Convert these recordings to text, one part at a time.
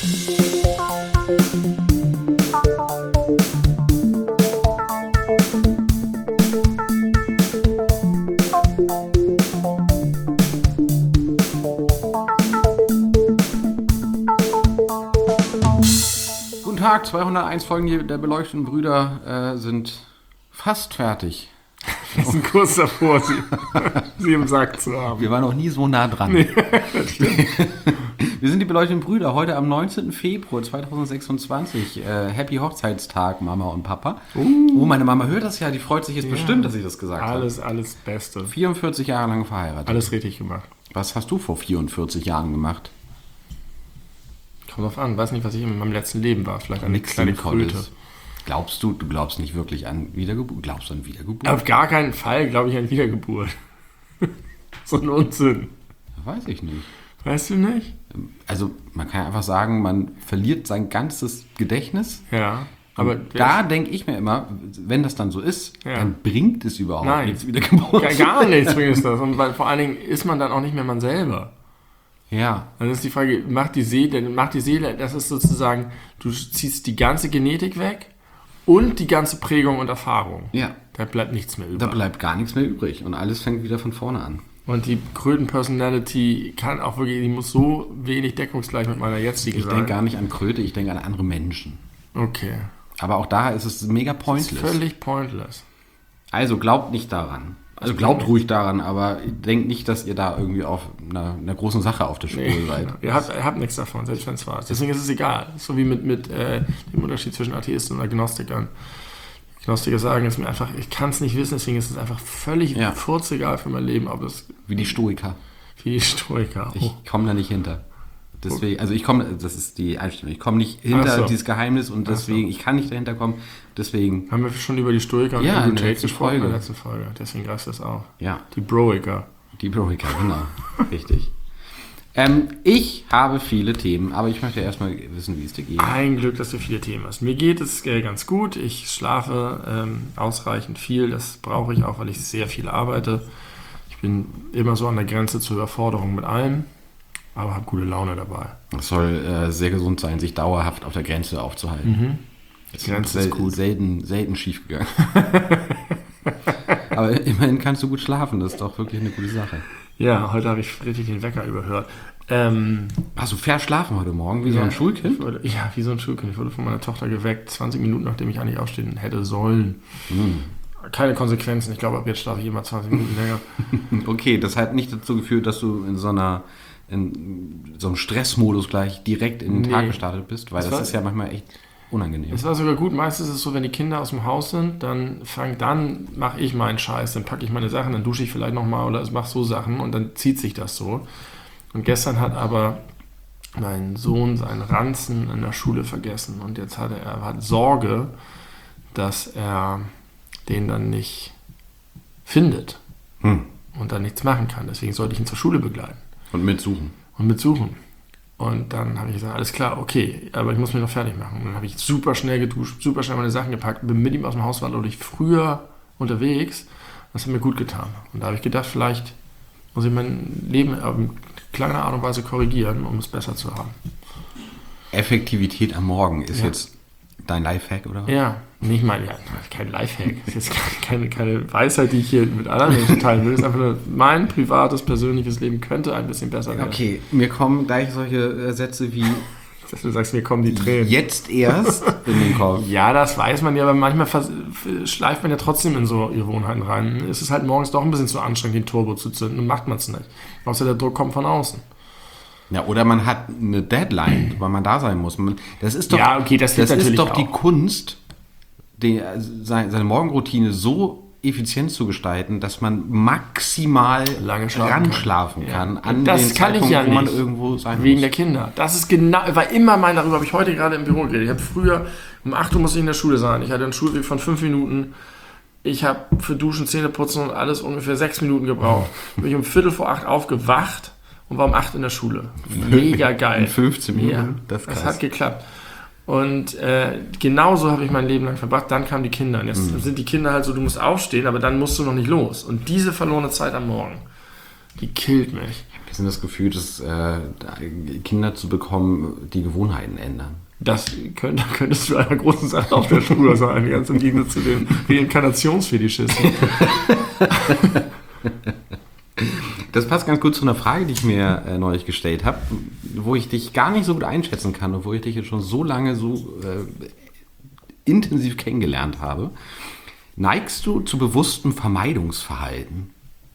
Guten Tag, 201 Folgen der beleuchteten Brüder sind fast fertig. Wir sind kurz davor, sie im Sack zu haben. Wir waren noch nie so nah dran. Nee, das stimmt. Wir sind die beleuchteten Brüder, heute am 19. Februar 2026. Happy Hochzeitstag, Mama und Papa. Oh, meine Mama hört das ja, die freut sich jetzt bestimmt, dass ich das gesagt habe. Alles Beste. 44 Jahre lang verheiratet. Alles richtig gemacht. Was hast du vor 44 Jahren gemacht? Kommt drauf an, weiß nicht, was ich in meinem letzten Leben war. Vielleicht eine kleine Kröte. Du glaubst nicht wirklich an Wiedergeburt? Glaubst du an Wiedergeburt? Auf gar keinen Fall glaube ich an Wiedergeburt. So ein Unsinn. Weiß ich nicht. Weißt du nicht? Also man kann ja einfach sagen, man verliert sein ganzes Gedächtnis. Ja. Aber da denke ich mir immer, wenn das dann so ist, dann bringt es überhaupt nichts Wiedergeburt. Gar nichts bringt es das. Und weil vor allen Dingen ist man dann auch nicht mehr man selber. Ja. Dann ist die Frage, macht die Seele, das ist sozusagen, du ziehst die ganze Genetik weg und die ganze Prägung und Erfahrung. Ja. Da bleibt nichts mehr übrig. Da bleibt gar nichts mehr übrig und alles fängt wieder von vorne an. Und die Kröten-Personality kann auch wirklich, die muss so wenig deckungsgleich mit meiner jetzigen sein. Ich denke gar nicht an Kröte, ich denke an andere Menschen. Okay. Aber auch da ist es mega pointless. Das ist völlig pointless. Also glaubt nicht daran. Also glaubt ruhig daran, aber denkt nicht, dass ihr da irgendwie auf einer großen Sache auf der Spur seid. Ihr habt nichts davon, selbst wenn es wahr ist. Deswegen ist es egal. So wie mit dem Unterschied zwischen Atheisten und Agnostikern. Agnostiker sagen es mir einfach, ich kann es nicht wissen, deswegen ist es einfach völlig furzegal für mein Leben. Ob das wie die Stoiker. Ich komme da nicht hinter. Deswegen, das ist die Einstellung. Ich komme nicht hinter dieses Geheimnis und deswegen, ich kann nicht dahinter kommen. Deswegen. Haben wir schon über die Stoiker und in der letzten Folge. Deswegen greifst du das auch. Ja. Die Broiker. Die Broiker, genau. Richtig. Ich habe viele Themen, aber ich möchte erstmal wissen, wie es dir geht. Ein Glück, dass du viele Themen hast. Mir geht es ganz gut. Ich schlafe ausreichend viel. Das brauche ich auch, weil ich sehr viel arbeite. Ich bin immer so an der Grenze zur Überforderung mit allem. Aber habe gute Laune dabei. Es soll sehr gesund sein, sich dauerhaft auf der Grenze aufzuhalten. Mhm. Das ist gut. Selten schief gegangen. Aber immerhin kannst du gut schlafen, das ist doch wirklich eine gute Sache. Ja, heute habe ich richtig den Wecker überhört. Hast du verschlafen heute Morgen, wie so ein Schulkind? Wie so ein Schulkind. Ich wurde von meiner Tochter geweckt, 20 Minuten, nachdem ich eigentlich aufstehen hätte sollen. Keine Konsequenzen. Ich glaube, ab jetzt schlafe ich immer 20 Minuten länger. Okay, das hat nicht dazu geführt, dass du in so einem Stressmodus gleich direkt in den Tag gestartet bist, weil das ist ja manchmal echt unangenehm. Es war sogar gut. Meistens ist es so, wenn die Kinder aus dem Haus sind, dann mache ich meinen Scheiß, dann packe ich meine Sachen, dann dusche ich vielleicht nochmal oder mache so Sachen und dann zieht sich das so. Und gestern hat aber mein Sohn seinen Ranzen in der Schule vergessen und jetzt hat Sorge, dass er den dann nicht findet und dann nichts machen kann. Deswegen sollte ich ihn zur Schule begleiten. Und mitsuchen. Und dann habe ich gesagt, alles klar, okay, aber ich muss mich noch fertig machen. Und dann habe ich super schnell geduscht, super schnell meine Sachen gepackt, bin mit ihm aus dem Haus, war dadurch früher unterwegs. Das hat mir gut getan. Und da habe ich gedacht, vielleicht muss ich mein Leben auf eine kleine Art und Weise korrigieren, um es besser zu haben. Effektivität am Morgen ist jetzt dein Lifehack, oder? Ja, nicht kein Lifehack. Das ist jetzt keine Weisheit, die ich hier mit anderen Menschen teilen will. Das ist einfach nur mein privates, persönliches Leben könnte ein bisschen besser werden. Okay, mir kommen gleich solche Sätze wie dass du sagst, mir kommen die Tränen. Jetzt erst in den Kopf. Ja, das weiß man ja, aber manchmal schleift man ja trotzdem in so Gewohnheiten rein. Es ist halt morgens doch ein bisschen zu anstrengend, den Turbo zu zünden und macht man es nicht. Außer der Druck kommt von außen. Ja, oder man hat eine Deadline, weil man da sein muss. Das ist doch, das ist doch die Kunst, seine Morgenroutine so effizient zu gestalten, dass man maximal lange schlafen kann. Ja. An das den kann Zeitpunkt, ich ja wo man nicht, irgendwo sein wegen muss. der Kinder. Das ist war immer darüber habe ich heute gerade im Büro geredet. Ich habe früher, um 8 Uhr musste ich in der Schule sein. Ich hatte einen Schulweg von 5 Minuten. Ich habe für Duschen, Zähneputzen und alles ungefähr 6 Minuten gebraucht. Bin ich um 7:45 aufgewacht und war um 8 in der Schule. Mega geil. In 15 Minuten? Ja, das hat geklappt. Und genauso habe ich mein Leben lang verbracht. Dann kamen die Kinder. Und jetzt sind die Kinder halt so, du musst aufstehen, aber dann musst du noch nicht los. Und diese verlorene Zeit am Morgen, die killt mich. Das ist das Gefühl, dass Kinder zu bekommen, die Gewohnheiten ändern. Da könntest du einer großen Sache auf der Spur sein, ganz im Gegensatz zu den Reinkarnationsfetischisten. Das passt ganz gut zu einer Frage, die ich mir neulich gestellt habe, wo ich dich gar nicht so gut einschätzen kann, obwohl ich dich jetzt schon so lange so intensiv kennengelernt habe. Neigst du zu bewusstem Vermeidungsverhalten?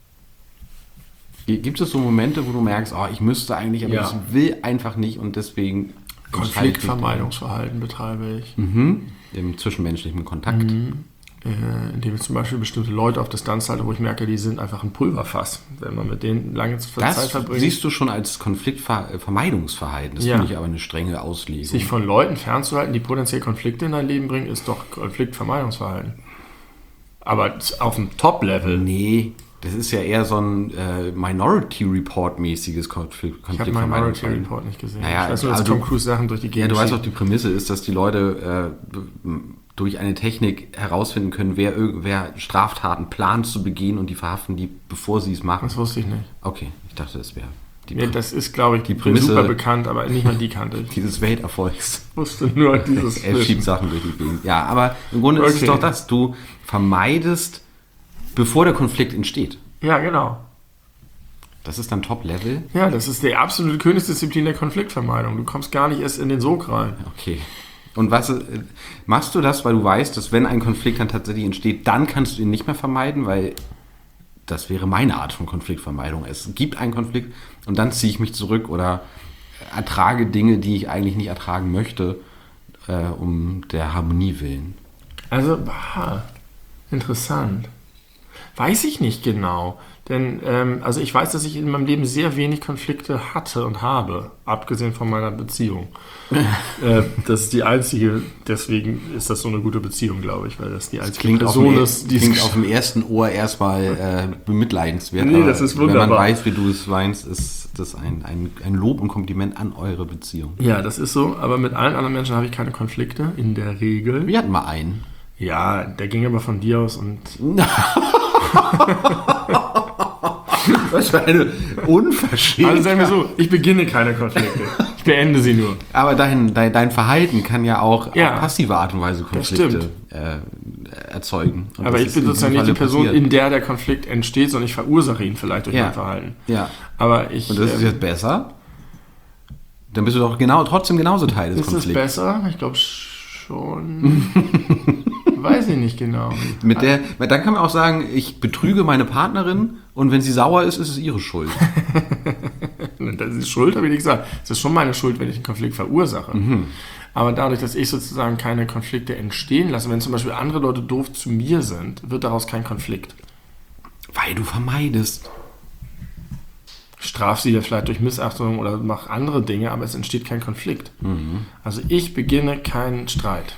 Gibt es so Momente, wo du merkst, oh, ich müsste eigentlich, aber ich will einfach nicht und deswegen... Konfliktvermeidungsverhalten betreibe ich. Im zwischenmenschlichen Kontakt. Indem ich zum Beispiel bestimmte Leute auf Distanz halte, wo ich merke, die sind einfach ein Pulverfass, wenn man mit denen lange Zeit verbringt. Das siehst du schon als Konfliktvermeidungsverhalten. Das finde ich aber eine strenge Auslegung. Sich von Leuten fernzuhalten, die potenziell Konflikte in dein Leben bringen, ist doch Konfliktvermeidungsverhalten. Aber auf dem Top-Level. Nee, das ist ja eher so ein Minority Report-mäßiges Konfliktvermeidungsverhalten. Ich habe Minority Report nicht gesehen. Naja, ich weiß nur, dass Tom Cruise Sachen durch die Gegend du weißt auch, die Prämisse ist, dass die Leute durch eine Technik herausfinden können, wer Straftaten plant zu begehen und die verhaften die, bevor sie es machen. Das wusste ich nicht. Okay, ich dachte, das wäre das ist, glaube ich, die Prämisse, super bekannt, aber nicht mal die kannte ich. Dieses Welterfolgs. Ich wusste nur dieses Er schiebt Sachen durch die Gegend. Ja, aber im Grunde ist es doch das, du vermeidest, bevor der Konflikt entsteht. Ja, genau. Das ist dann Top-Level? Ja, das ist die absolute Königsdisziplin der Konfliktvermeidung. Du kommst gar nicht erst in den Sog rein. Okay. Und machst du das, weil du weißt, dass wenn ein Konflikt dann tatsächlich entsteht, dann kannst du ihn nicht mehr vermeiden, weil das wäre meine Art von Konfliktvermeidung. Es gibt einen Konflikt und dann ziehe ich mich zurück oder ertrage Dinge, die ich eigentlich nicht ertragen möchte, um der Harmonie willen. Also, interessant. Weiß ich nicht genau. Denn, also ich weiß, dass ich in meinem Leben sehr wenig Konflikte hatte und habe, abgesehen von meiner Beziehung. Das ist die einzige, deswegen ist das so eine gute Beziehung, glaube ich, weil das die einzige Person ist, die klingt auf dem ersten Ohr erstmal bemitleidenswert. Nee, das ist wunderbar. Wenn man weiß, wie du es weinst, ist das ein Lob und Kompliment an eure Beziehung. Ja, das ist so, aber mit allen anderen Menschen habe ich keine Konflikte, in der Regel. Wir hatten mal einen. Ja, der ging aber von dir aus und... Was für eine Unverschämtheit. Also sagen wir so, ich beginne keine Konflikte. Ich beende sie nur. Aber dein Verhalten kann ja auch auf passive Art und Weise Konflikte erzeugen. Und aber ich bin sozusagen nicht die Person, in der der Konflikt entsteht, sondern ich verursache ihn vielleicht durch mein Verhalten. Ja. Aber und das ist jetzt besser? Dann bist du doch trotzdem genauso Teil des Konflikts. Ist es besser? Ich glaube schon. Weiß ich nicht genau. Dann kann man auch sagen, ich betrüge meine Partnerin und wenn sie sauer ist, ist es ihre Schuld. Das ist Schuld, habe ich nicht gesagt. Es ist schon meine Schuld, wenn ich einen Konflikt verursache. Aber dadurch, dass ich sozusagen keine Konflikte entstehen lasse, wenn zum Beispiel andere Leute doof zu mir sind, wird daraus kein Konflikt. Weil du vermeidest. Straf sie ja vielleicht durch Missachtung oder mach andere Dinge, aber es entsteht kein Konflikt. Also ich beginne keinen Streit.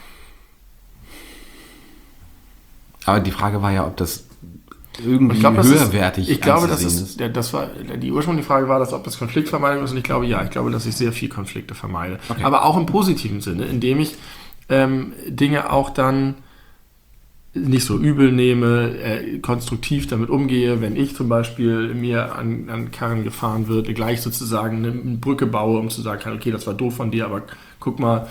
Aber die Frage war ja, ob das irgendwie höherwertig ich glaube, die ursprüngliche Frage war, ob das Konfliktvermeidung ist und ich glaube, dass ich sehr viel Konflikte vermeide. Okay. Aber auch im positiven Sinne, indem ich Dinge auch dann nicht so übel nehme, konstruktiv damit umgehe, wenn ich zum Beispiel mir an Karren gefahren wird, gleich sozusagen eine Brücke baue, um zu sagen, okay, das war doof von dir, aber guck mal,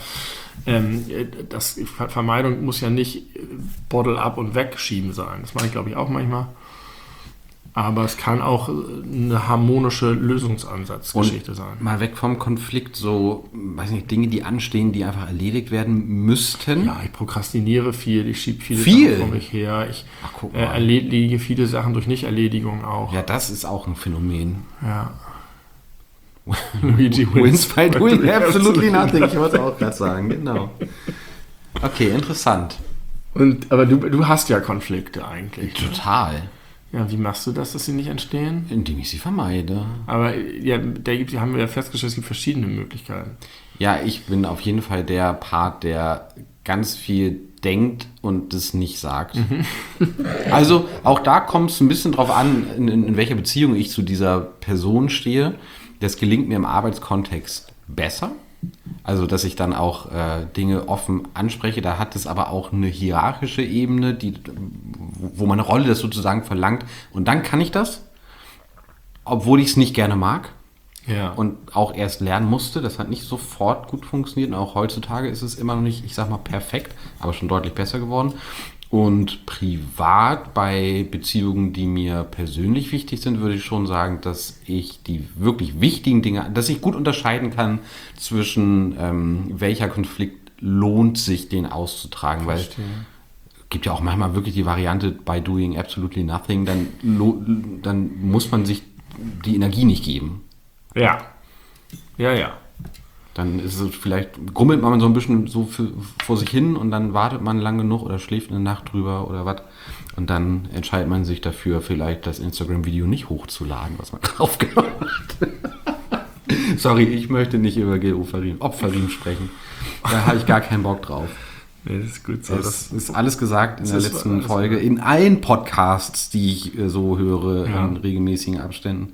Vermeidung muss ja nicht Bottle up und wegschieben sein. Das mache ich, glaube ich, auch manchmal. Aber es kann auch eine harmonische Lösungsansatzgeschichte sein. Mal weg vom Konflikt, so, weiß nicht, Dinge, die anstehen, die einfach erledigt werden müssten. Ja, ich prokrastiniere viel, ich schiebe viele Sachen vor mich her. Ich erledige viele Sachen durch Nichterledigung auch. Ja, das ist auch ein Phänomen. Ja. Luigi wins by doing absolutely nothing. Ich wollte es auch gerade sagen, genau. Okay, interessant. Aber du hast ja Konflikte eigentlich. Total. Ja, wie machst du das, dass sie nicht entstehen? Indem ich sie vermeide. Aber haben wir ja festgestellt, es gibt verschiedene Möglichkeiten. Ja, ich bin auf jeden Fall der Part, der ganz viel denkt und das nicht sagt. Also auch da kommt es ein bisschen drauf an, in welcher Beziehung ich zu dieser Person stehe. Das gelingt mir im Arbeitskontext besser. Also, dass ich dann auch Dinge offen anspreche. Da hat es aber auch eine hierarchische Ebene, wo meine Rolle das sozusagen verlangt. Und dann kann ich das, obwohl ich es nicht gerne mag. Ja. und auch erst lernen musste. Das hat nicht sofort gut funktioniert. Und auch heutzutage ist es immer noch nicht, ich sag mal, perfekt, aber schon deutlich besser geworden. Und privat bei Beziehungen, die mir persönlich wichtig sind, würde ich schon sagen, dass ich die wirklich wichtigen Dinge, dass ich gut unterscheiden kann zwischen welcher Konflikt lohnt sich, den auszutragen. Weil Verstehe. gibt ja auch manchmal wirklich die Variante, by doing absolutely nothing, dann muss man sich die Energie nicht geben. Ja. Ja, ja. Dann ist es vielleicht, grummelt man so ein bisschen so vor sich hin und dann wartet man lang genug oder schläft eine Nacht drüber oder was. Und dann entscheidet man sich dafür, vielleicht das Instagram-Video nicht hochzuladen, was man aufgenommen hat. Sorry, ich möchte nicht über Opferriemen sprechen. Da habe ich gar keinen Bock drauf. Nee, das ist gut so. Das ist alles gesagt in der letzten Folge. In allen Podcasts, die ich so höre, in regelmäßigen Abständen,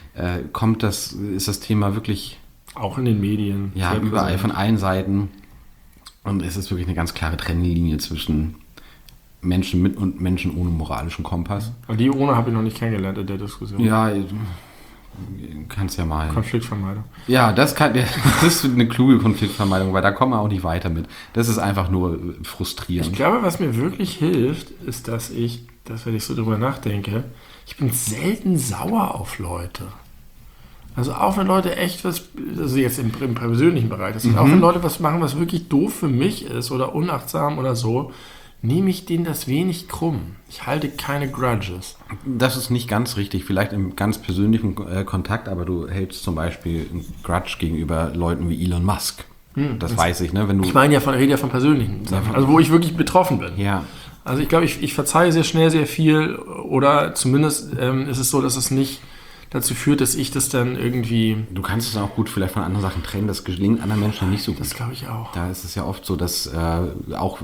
ist das Thema wirklich... Auch in den Medien. Ja, überall, von allen Seiten. Und es ist wirklich eine ganz klare Trennlinie zwischen Menschen mit und Menschen ohne moralischen Kompass. Aber die ohne habe ich noch nicht kennengelernt in der Diskussion. Ja, kannst ja mal. Konfliktvermeidung. Ja, das ist eine kluge Konfliktvermeidung, weil da kommt man auch nicht weiter mit. Das ist einfach nur frustrierend. Ich glaube, was mir wirklich hilft, ist, dass wenn ich so drüber nachdenke, ich bin selten sauer auf Leute. Also auch wenn Leute echt was, also jetzt im persönlichen Bereich, auch wenn Leute was machen, was wirklich doof für mich ist oder unachtsam oder so, nehme ich denen das wenig krumm. Ich halte keine Grudges. Das ist nicht ganz richtig, vielleicht im ganz persönlichen Kontakt, aber du hältst zum Beispiel einen Grudge gegenüber Leuten wie Elon Musk. Das weiß ich, ne? Wenn du Ich meine rede ja von persönlichen Sachen, also wo ich wirklich betroffen bin. Ja. Also ich glaube, ich verzeihe sehr schnell sehr viel oder zumindest ist es so, dass es nicht dazu führt, dass ich das dann irgendwie... Du kannst es auch gut vielleicht von anderen Sachen trennen. Das gelingt anderen Menschen nicht so gut. Das glaube ich auch. Da ist es ja oft so, dass auch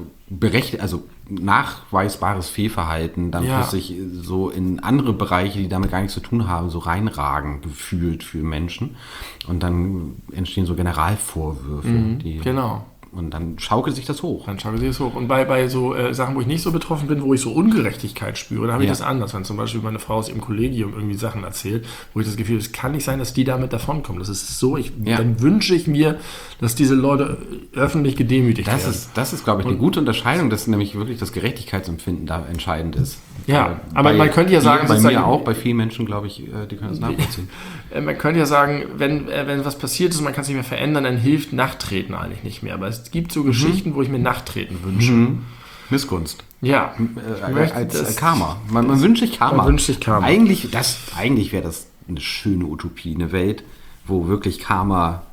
nachweisbares Fehlverhalten dann plötzlich so in andere Bereiche, die damit gar nichts zu tun haben, so reinragen gefühlt für Menschen. Und dann entstehen so Generalvorwürfe. Genau. Und dann schaukelt sich das hoch. Und bei so Sachen, wo ich nicht so betroffen bin, wo ich so Ungerechtigkeit spüre, da habe ich das anders. Wenn zum Beispiel meine Frau aus ihrem Kollegium irgendwie Sachen erzählt, wo ich das Gefühl habe, es kann nicht sein, dass die damit davonkommen. Das ist so, dann wünsche ich mir, dass diese Leute öffentlich gedemütigt werden. Das ist, glaube ich, eine gute Unterscheidung, dass nämlich wirklich das Gerechtigkeitsempfinden da entscheidend ist. Ja, aber man könnte ja sagen... Bei mir auch, bei vielen Menschen, glaube ich, die können das nachvollziehen. Man könnte ja sagen, wenn was passiert ist und man kann es nicht mehr verändern, dann hilft Nachtreten eigentlich nicht mehr. Aber es gibt so Geschichten, wo ich mir Nachtreten wünsche. Missgunst. Ja. Als Karma. Man wünscht sich Karma. Man wünscht sich Karma. Eigentlich wäre das eine schöne Utopie, eine Welt, wo wirklich Karma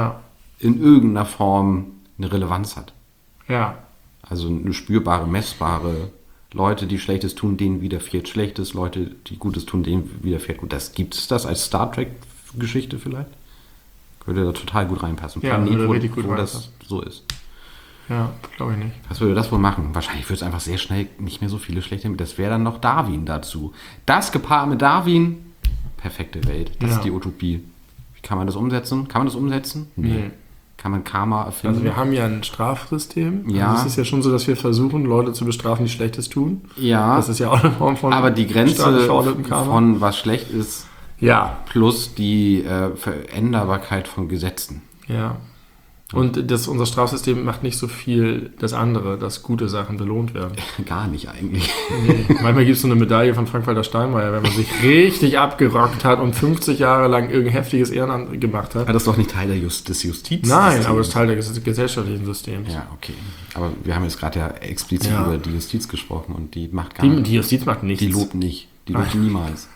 in irgendeiner Form eine Relevanz hat. Ja. Also eine spürbare, messbare... Leute, die Schlechtes tun, denen widerfährt Schlechtes. Leute, die Gutes tun, denen widerfährt Gut. Gibt es das als Star Trek-Geschichte vielleicht? Würde da total gut reinpassen. Ja, Planet, wo das so ist. Ja, glaube ich nicht. Was würde das wohl machen? Wahrscheinlich würde es einfach sehr schnell nicht mehr so viele Schlechte. Das wäre dann noch Darwin dazu. Das gepaart mit Darwin, perfekte Welt. Das ist die Utopie. Wie kann man das umsetzen? Kann man das umsetzen? Nee. Kann man Karma erfinden? Also wir haben ja ein Strafsystem. Ja. Also es ist ja schon so, dass wir versuchen, Leute zu bestrafen, die Schlechtes tun. Ja. Das ist ja auch eine Form von... Aber die Grenze von was schlecht ist, plus die Veränderbarkeit von Gesetzen. Ja. Und unser Strafsystem macht nicht so viel das andere, dass gute Sachen belohnt werden. Gar nicht eigentlich. Nee. Manchmal gibt es so eine Medaille von Frank-Walter Steinmeier, wenn man sich richtig abgerockt hat und 50 Jahre lang irgendein heftiges Ehrenamt gemacht hat. Aber das ist doch nicht Teil des Justizsystems. Nein, aber es ist Teil des gesellschaftlichen Systems. Ja, okay. Aber wir haben jetzt gerade explizit über die Justiz gesprochen und die macht gar nichts. Die Justiz macht nichts. Die lobt nicht. Die lobt niemals.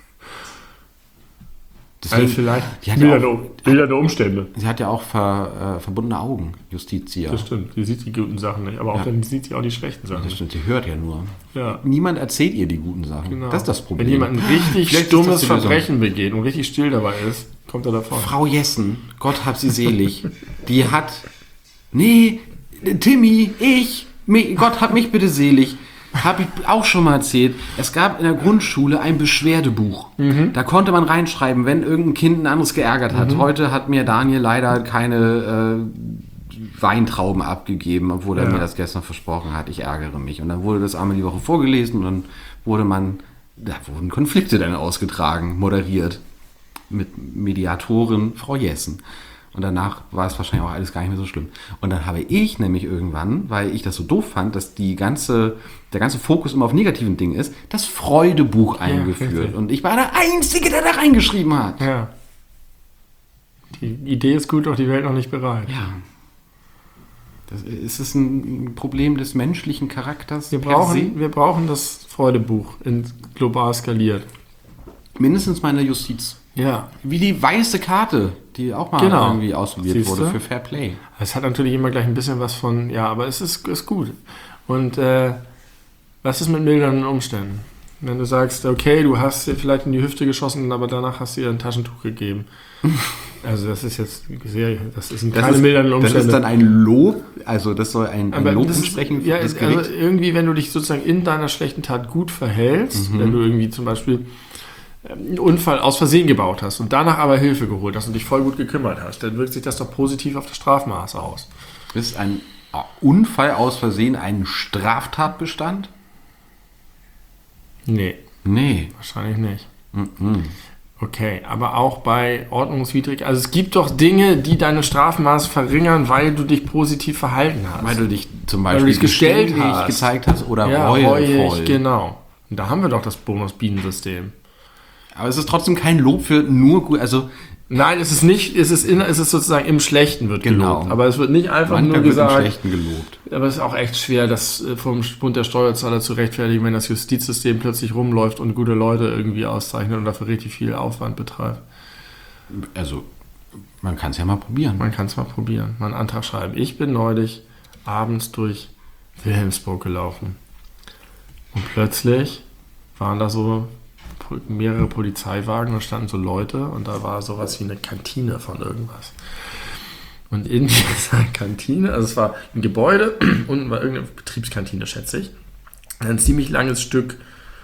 Deswegen, also vielleicht mildernde Umstände. Sie hat ja auch verbundene Augen, Justitia. Das stimmt, sie sieht die guten Sachen nicht, aber auch dann sieht sie auch die schlechten Sachen. Das stimmt, sie hört ja nur. Ja. Niemand erzählt ihr die guten Sachen. Genau. Das ist das Problem. Wenn jemand ein richtig dummes Verbrechen begeht und richtig still dabei ist, kommt er davon. Frau Jessen, Gott hab sie selig, die hat... Nee, Timmy, Gott hab mich bitte selig. Habe ich auch schon mal erzählt. Es gab in der Grundschule ein Beschwerdebuch. Da konnte man reinschreiben, wenn irgendein Kind ein anderes geärgert hat. Heute hat mir Daniel leider keine Weintrauben abgegeben, obwohl er mir das gestern versprochen hat. Ich ärgere mich. Und dann wurde das einmal die Woche vorgelesen und dann wurden Konflikte dann ausgetragen, moderiert. mit Mediatorin Frau Jessen. Und danach war es wahrscheinlich auch alles gar nicht mehr so schlimm. Und dann habe ich nämlich irgendwann, weil ich das so doof fand, dass der ganze Fokus immer auf negativen Dingen ist, das Freudebuch eingeführt. richtig. Und ich war der Einzige, der da reingeschrieben hat. Ja. Die Idee ist gut, doch die Welt noch nicht bereit. Ja. Ist es ein Problem des menschlichen Charakters? Wir brauchen das Freudebuch global skaliert. Mindestens mal in der Justiz. Ja. Wie die weiße Karte, die auch mal irgendwie ausprobiert Siehst wurde du? für Fair Play. Es hat natürlich immer gleich ein bisschen was von, ja, aber es ist gut. Und was ist mit mildernden Umständen? Wenn du sagst, okay, du hast dir vielleicht in die Hüfte geschossen, aber danach hast du ihr ein Taschentuch gegeben. Also das ist jetzt keine mildernden Umstände. Das ist dann ein Lob, also das soll ein Lob entsprechen. Ja, also irgendwie, wenn du dich sozusagen in deiner schlechten Tat gut verhältst, wenn du irgendwie zum Beispiel einen Unfall aus Versehen gebaut hast und danach aber Hilfe geholt hast und dich voll gut gekümmert hast, dann wirkt sich das doch positiv auf das Strafmaß aus. Ist ein Unfall aus Versehen ein Straftatbestand? Nee, Wahrscheinlich nicht. Okay, aber auch bei ordnungswidrig, also es gibt doch Dinge, die deine Strafmaß verringern, weil du dich positiv verhalten hast. Weil du dich zum Beispiel dich gestellt hast. gezeigt hast oder reuig, genau. Und da haben wir doch das Bonus-Bienen-System. Aber es ist trotzdem kein Lob für nur gut, also... Nein, es ist nicht, es ist sozusagen im Schlechten wird gelobt. Aber es wird nicht einfach Manchmal nur gesagt. Im Schlechten gelobt. Aber es ist auch echt schwer, das vom Bund der Steuerzahler zu rechtfertigen, wenn das Justizsystem plötzlich rumläuft und gute Leute irgendwie auszeichnet und dafür richtig viel Aufwand betreibt. Also, man kann es ja mal probieren. Man kann es mal probieren, mal einen Antrag schreiben. Ich bin neulich abends durch Wilhelmsburg gelaufen. Und plötzlich waren da so mehrere Polizeiwagen und standen so Leute und da war sowas wie eine Kantine von irgendwas. Und in dieser Kantine, also es war ein Gebäude, unten war irgendeine Betriebskantine, schätze ich. Ein ziemlich langes Stück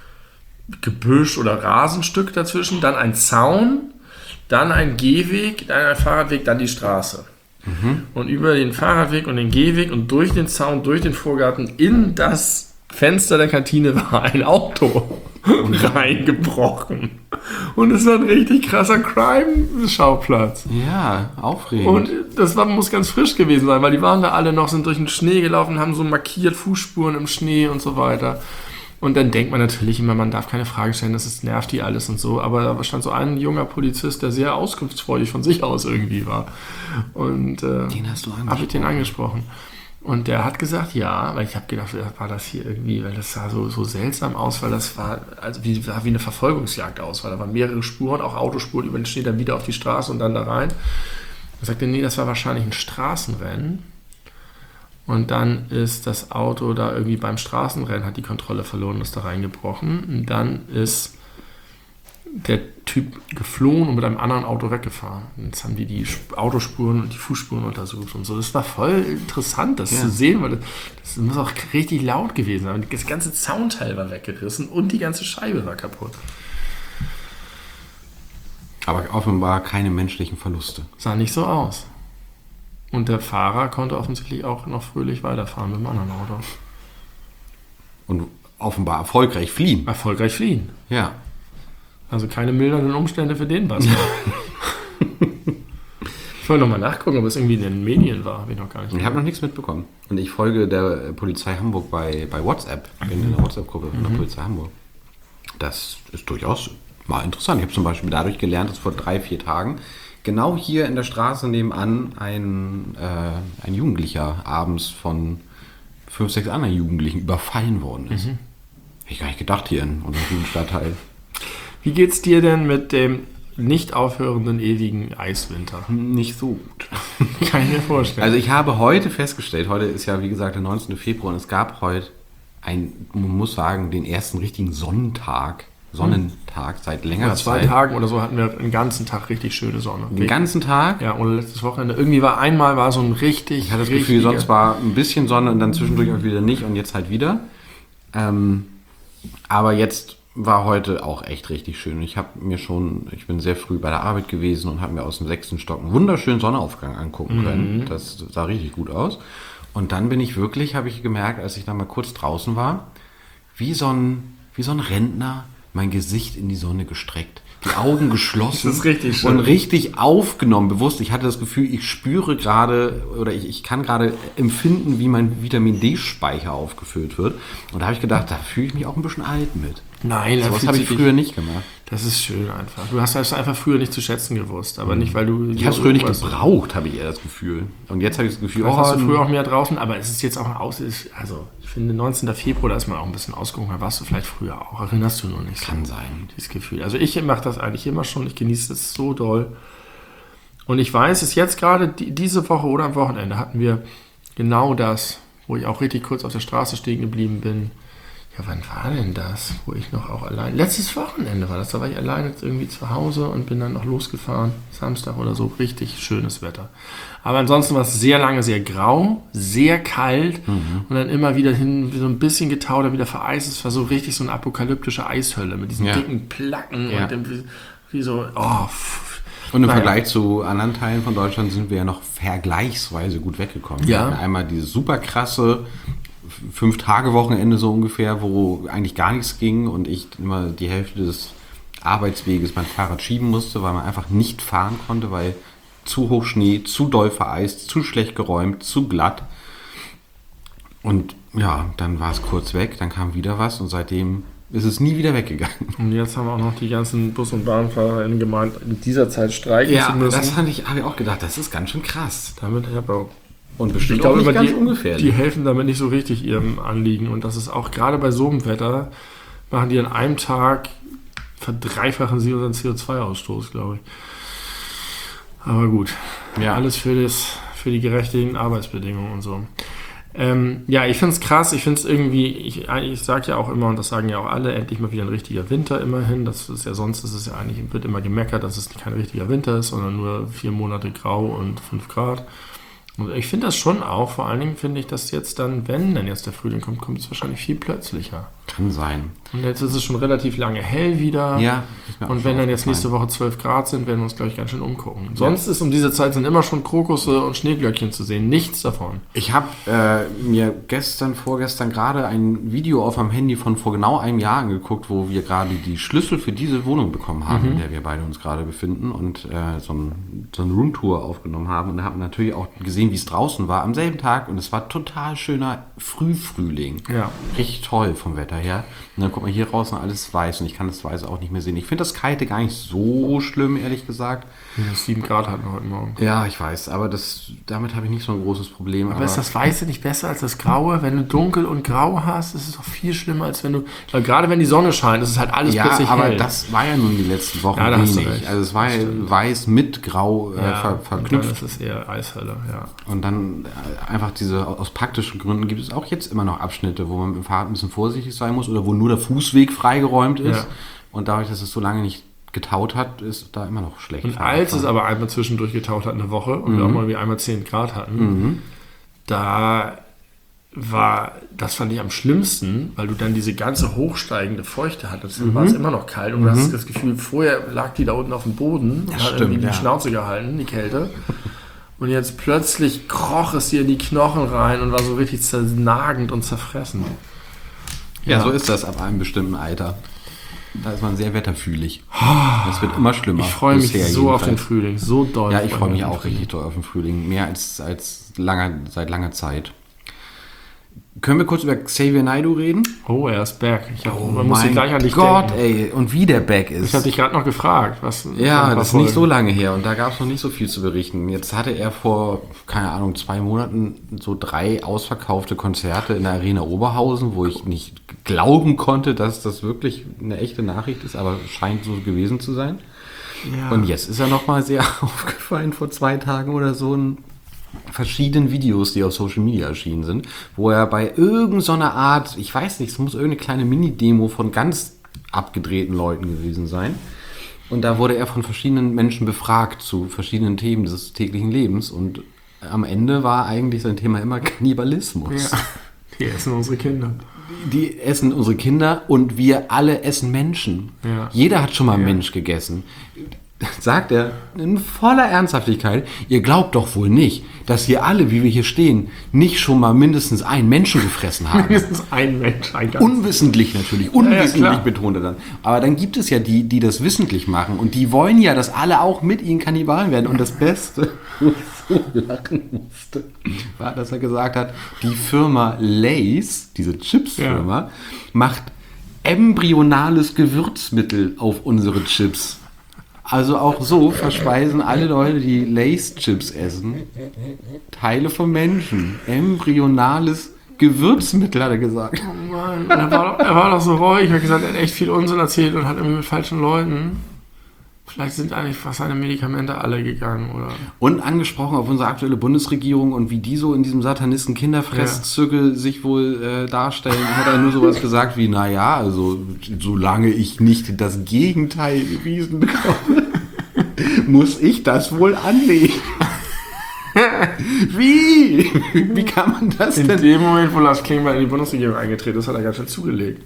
Gebüsch oder Rasenstück dazwischen, dann ein Zaun, dann ein Gehweg, dann ein Fahrradweg, dann die Straße. Und über den Fahrradweg und den Gehweg und durch den Zaun, durch den Vorgarten in das Fenster der Kantine war ein Auto reingebrochen. Und es war ein richtig krasser Crime-Schauplatz. Ja, aufregend. Und das muss ganz frisch gewesen sein, weil die waren da alle noch, sind durch den Schnee gelaufen, haben so markiert Fußspuren im Schnee und so weiter. Und dann denkt man natürlich immer, man darf keine Fragen stellen, das nervt die alles und so. Aber da stand so ein junger Polizist, der sehr auskunftsfreudig von sich aus irgendwie war. Und den hast du angesprochen. Habe ich den angesprochen. Und der hat gesagt, ja, weil ich habe gedacht, war das hier irgendwie, weil das sah so seltsam aus, weil das war also wie eine Verfolgungsjagd aus, weil da waren mehrere Spuren, auch Autospuren über den Schnee, dann wieder auf die Straße und dann da rein. Er sagte, nee, das war wahrscheinlich ein Straßenrennen. Und dann ist das Auto da irgendwie beim Straßenrennen, hat die Kontrolle verloren, ist da reingebrochen. Und dann ist der Typ geflohen und mit einem anderen Auto weggefahren. Und jetzt haben die Autospuren und die Fußspuren untersucht und so. Das war voll interessant, das zu sehen, weil das muss auch richtig laut gewesen sein. Das ganze Zaunteil war weggerissen und die ganze Scheibe war kaputt. Aber offenbar keine menschlichen Verluste. Sah nicht so aus. Und der Fahrer konnte offensichtlich auch noch fröhlich weiterfahren mit dem anderen Auto. Und offenbar erfolgreich fliehen. Erfolgreich fliehen. Ja. Also keine mildernden Umstände für den Bastard. Ich wollte nochmal nachgucken, ob es irgendwie in den Medien war. Habe ich noch gar nicht. Ich habe noch nichts mitbekommen. Und ich folge der Polizei Hamburg bei WhatsApp, in der WhatsApp-Gruppe von der Polizei Hamburg. Das ist durchaus mal interessant. Ich habe zum Beispiel dadurch gelernt, dass vor 3-4 Tagen genau hier in der Straße nebenan ein Jugendlicher abends von 5-6 anderen Jugendlichen überfallen worden ist. Hätte ich gar nicht gedacht hier in unserem Stadtteil. Wie geht's dir denn mit dem nicht aufhörenden ewigen Eiswinter? Nicht so gut. Kann ich mir vorstellen. Also ich habe heute festgestellt, heute ist ja wie gesagt der 19. Februar und es gab heute man muss sagen, den ersten richtigen Sonnentag seit längerer Zeit. 2 Tagen oder so hatten wir den ganzen Tag richtig schöne Sonne. Den ganzen Tag? Ja, und letztes Wochenende. Irgendwie war so ein richtig... Ich hatte das Gefühl, sonst war ein bisschen Sonne und dann zwischendurch auch wieder nicht und jetzt halt wieder. Aber jetzt war heute auch echt richtig schön. Ich bin sehr früh bei der Arbeit gewesen und habe mir aus dem 6. Stock einen wunderschönen Sonnenaufgang angucken können. Das sah richtig gut aus. Und dann habe ich gemerkt, als ich dann mal kurz draußen war, wie so ein Rentner mein Gesicht in die Sonne gestreckt. Die Augen geschlossen. Das ist richtig schön. Und richtig aufgenommen, bewusst. Ich hatte das Gefühl, ich spüre gerade oder ich kann gerade empfinden, wie mein Vitamin D-Speicher aufgefüllt wird. Und da habe ich gedacht, da fühle ich mich auch ein bisschen alt mit. Nein, sowas habe ich früher nicht gemacht. Das ist schön einfach. Du hast das einfach früher nicht zu schätzen gewusst, aber nicht, weil du... Ich habe es früher nicht gebraucht, habe ich eher das Gefühl. Und jetzt habe ich das Gefühl, warst du früher auch mehr draußen, aber es ist jetzt auch also ich finde 19. Februar, da ist man auch ein bisschen ausgegangen. Warst du vielleicht früher auch, erinnerst du noch nicht? Kann sein. Dieses Gefühl. Also ich mache das eigentlich immer schon, ich genieße das so doll. Und ich weiß, es jetzt gerade diese Woche oder am Wochenende hatten wir genau das, wo ich auch richtig kurz auf der Straße stehen geblieben bin. Ja, wann war denn das? Wo ich noch auch allein... Letztes Wochenende war das. Da war ich alleine irgendwie zu Hause und bin dann noch losgefahren. Samstag oder so. Richtig schönes Wetter. Aber ansonsten war es sehr lange sehr grau, sehr kalt und dann immer wieder hin, so ein bisschen getaut, dann wieder vereist. Es war so richtig so eine apokalyptische Eishölle mit diesen dicken Placken und dem, wie so... Und im Vergleich zu anderen Teilen von Deutschland sind wir ja noch vergleichsweise gut weggekommen. Wir hatten einmal dieses super krasse 5-Tage-Wochenende so ungefähr, wo eigentlich gar nichts ging und ich immer die Hälfte des Arbeitsweges mein Fahrrad schieben musste, weil man einfach nicht fahren konnte, weil zu hoch Schnee, zu doll vereist, zu schlecht geräumt, zu glatt. Und ja, dann war es kurz weg, dann kam wieder was und seitdem ist es nie wieder weggegangen. Und jetzt haben auch noch die ganzen Bus- und Bahnfahrer gemeint, in dieser Zeit streiken zu müssen. Ja, das habe ich auch gedacht, das ist ganz schön krass. Damit auch und bestimmt auch nicht ganz ungefährlich. Die helfen damit nicht so richtig ihrem Anliegen. Und das ist auch gerade bei so einem Wetter, machen die an einem Tag, verdreifachen sie unseren CO2-Ausstoß, glaube ich. Aber gut, alles für die gerechten Arbeitsbedingungen und so. Ich finde es krass, ich finde es irgendwie, ich sage ja auch immer, und das sagen ja auch alle, endlich mal wieder ein richtiger Winter immerhin. Das ist ja sonst, ist es ja eigentlich, wird immer gemeckert, dass es kein richtiger Winter ist, sondern nur 4 Monate grau und 5 Grad. Und ich finde das schon auch, vor allen Dingen finde ich, dass jetzt dann, wenn dann jetzt der Frühling kommt, kommt es wahrscheinlich viel plötzlicher. Kann sein. Und jetzt ist es schon relativ lange hell wieder. Ja. Und wenn dann jetzt nächste Woche 12 Grad sind, werden wir uns, glaube ich, ganz schön umgucken. Sonst ist um diese Zeit sind immer schon Krokusse und Schneeglöckchen zu sehen. Nichts davon. Ich habe mir vorgestern gerade ein Video auf meinem Handy von vor genau einem Jahr angeguckt, wo wir gerade die Schlüssel für diese Wohnung bekommen haben, in der wir beide uns gerade befinden und so eine Roomtour aufgenommen haben. Und da haben wir natürlich auch gesehen, wie es draußen war am selben Tag. Und es war total schöner Frühfrühling. Ja. Richtig toll vom Wetter her. Und dann guckt man hier raus und alles weiß und ich kann das Weiße auch nicht mehr sehen. Ich finde das Kalte gar nicht so schlimm, ehrlich gesagt. 7 Grad hatten wir heute Morgen. Ja, ich weiß, aber damit habe ich nicht so ein großes Problem. Aber ist das Weiße nicht besser als das Graue? Wenn du dunkel und grau hast, ist es doch viel schlimmer, als wenn du... Gerade wenn die Sonne scheint, ist es halt alles plötzlich hell. Ja, aber das war ja nun die letzten Wochen wenig. Also es war ja weiß mit Grau verknüpft. Und dann ist es eher Eishölle, ja. Und dann einfach aus praktischen Gründen gibt es auch jetzt immer noch Abschnitte, wo man mit dem Fahrrad ein bisschen vorsichtig sein muss oder wo nur der Fußweg freigeräumt ist. Ja. Und dadurch, dass es so lange nicht getaut hat, ist da immer noch schlecht. Und als es aber einmal zwischendurch getaut hat, eine Woche, und wir auch mal wie einmal 10 Grad hatten, das fand ich am schlimmsten, weil du dann diese ganze hochsteigende Feuchte hattest, dann war es immer noch kalt und du hast das Gefühl, vorher lag die da unten auf dem Boden und hat irgendwie die Schnauze gehalten, die Kälte. Und jetzt plötzlich kroch es dir in die Knochen rein und war so richtig zernagend und zerfressen. Ja, so ist das ab einem bestimmten Alter. Da ist man sehr wetterfühlig. Das wird immer schlimmer. Ich freue mich so auf den Frühling, so doll. Ja, ich freue mich auch richtig doll auf den Frühling. Mehr als seit langer Zeit. Können wir kurz über Xavier Naidoo reden? Oh, er ist back. Man muss gleich an dich Gott, denken. ey, und wie der back ist. Ich habe dich gerade noch gefragt. Ja, das ist nicht so lange her und da gab es noch nicht so viel zu berichten. Jetzt hatte er vor, keine Ahnung, 2 Monaten so 3 ausverkaufte Konzerte in der Arena Oberhausen, wo ich nicht glauben konnte, dass das wirklich eine echte Nachricht ist, aber scheint so gewesen zu sein. Ja. Und jetzt ist er nochmal sehr aufgefallen vor 2 Tagen oder so in verschiedenen Videos, die auf Social Media erschienen sind, wo er bei irgendeiner Art, ich weiß nicht, es muss irgendeine kleine Mini-Demo von ganz abgedrehten Leuten gewesen sein. Und da wurde er von verschiedenen Menschen befragt zu verschiedenen Themen des täglichen Lebens und am Ende war eigentlich sein Thema immer Kannibalismus. Ja, die essen unsere Kinder. Die essen unsere Kinder und wir alle essen Menschen. Ja. Jeder hat schon mal einen Mensch gegessen. sagt er in voller Ernsthaftigkeit, ihr glaubt doch wohl nicht, dass wir alle, wie wir hier stehen, nicht schon mal mindestens einen Menschen gefressen haben. Mindestens ein Mensch. Unwissentlich natürlich, unwissentlich klar. betont er dann. Aber dann gibt es ja die das wissentlich machen und die wollen ja, dass alle auch mit ihnen Kannibalen werden. Und das Beste, wo ich so lachen musste, war, dass er gesagt hat, die Firma Lay's, diese Chips-Firma, macht embryonales Gewürzmittel auf unsere Chips. Also auch so verspeisen alle Leute, die Lay's-Chips essen, Teile vom Menschen. Embryonales Gewürzmittel, hat er gesagt. Oh Mann, er war doch so ruhig, hat gesagt, er hat echt viel Unsinn erzählt und hat irgendwie mit falschen Leuten. Vielleicht sind eigentlich fast seine Medikamente alle gegangen, oder? Und angesprochen auf unsere aktuelle Bundesregierung und wie die so in diesem Satanisten Kinderfresszirkel sich wohl darstellen, hat er nur sowas gesagt wie, naja, also solange ich nicht das Gegenteil bewiesen bekomme, muss ich das wohl anlegen. Wie? Wie kann man das denn? In dem Moment, wo Lars Klingbeil in die Bundesregierung eingetreten ist, hat er ganz schön zugelegt.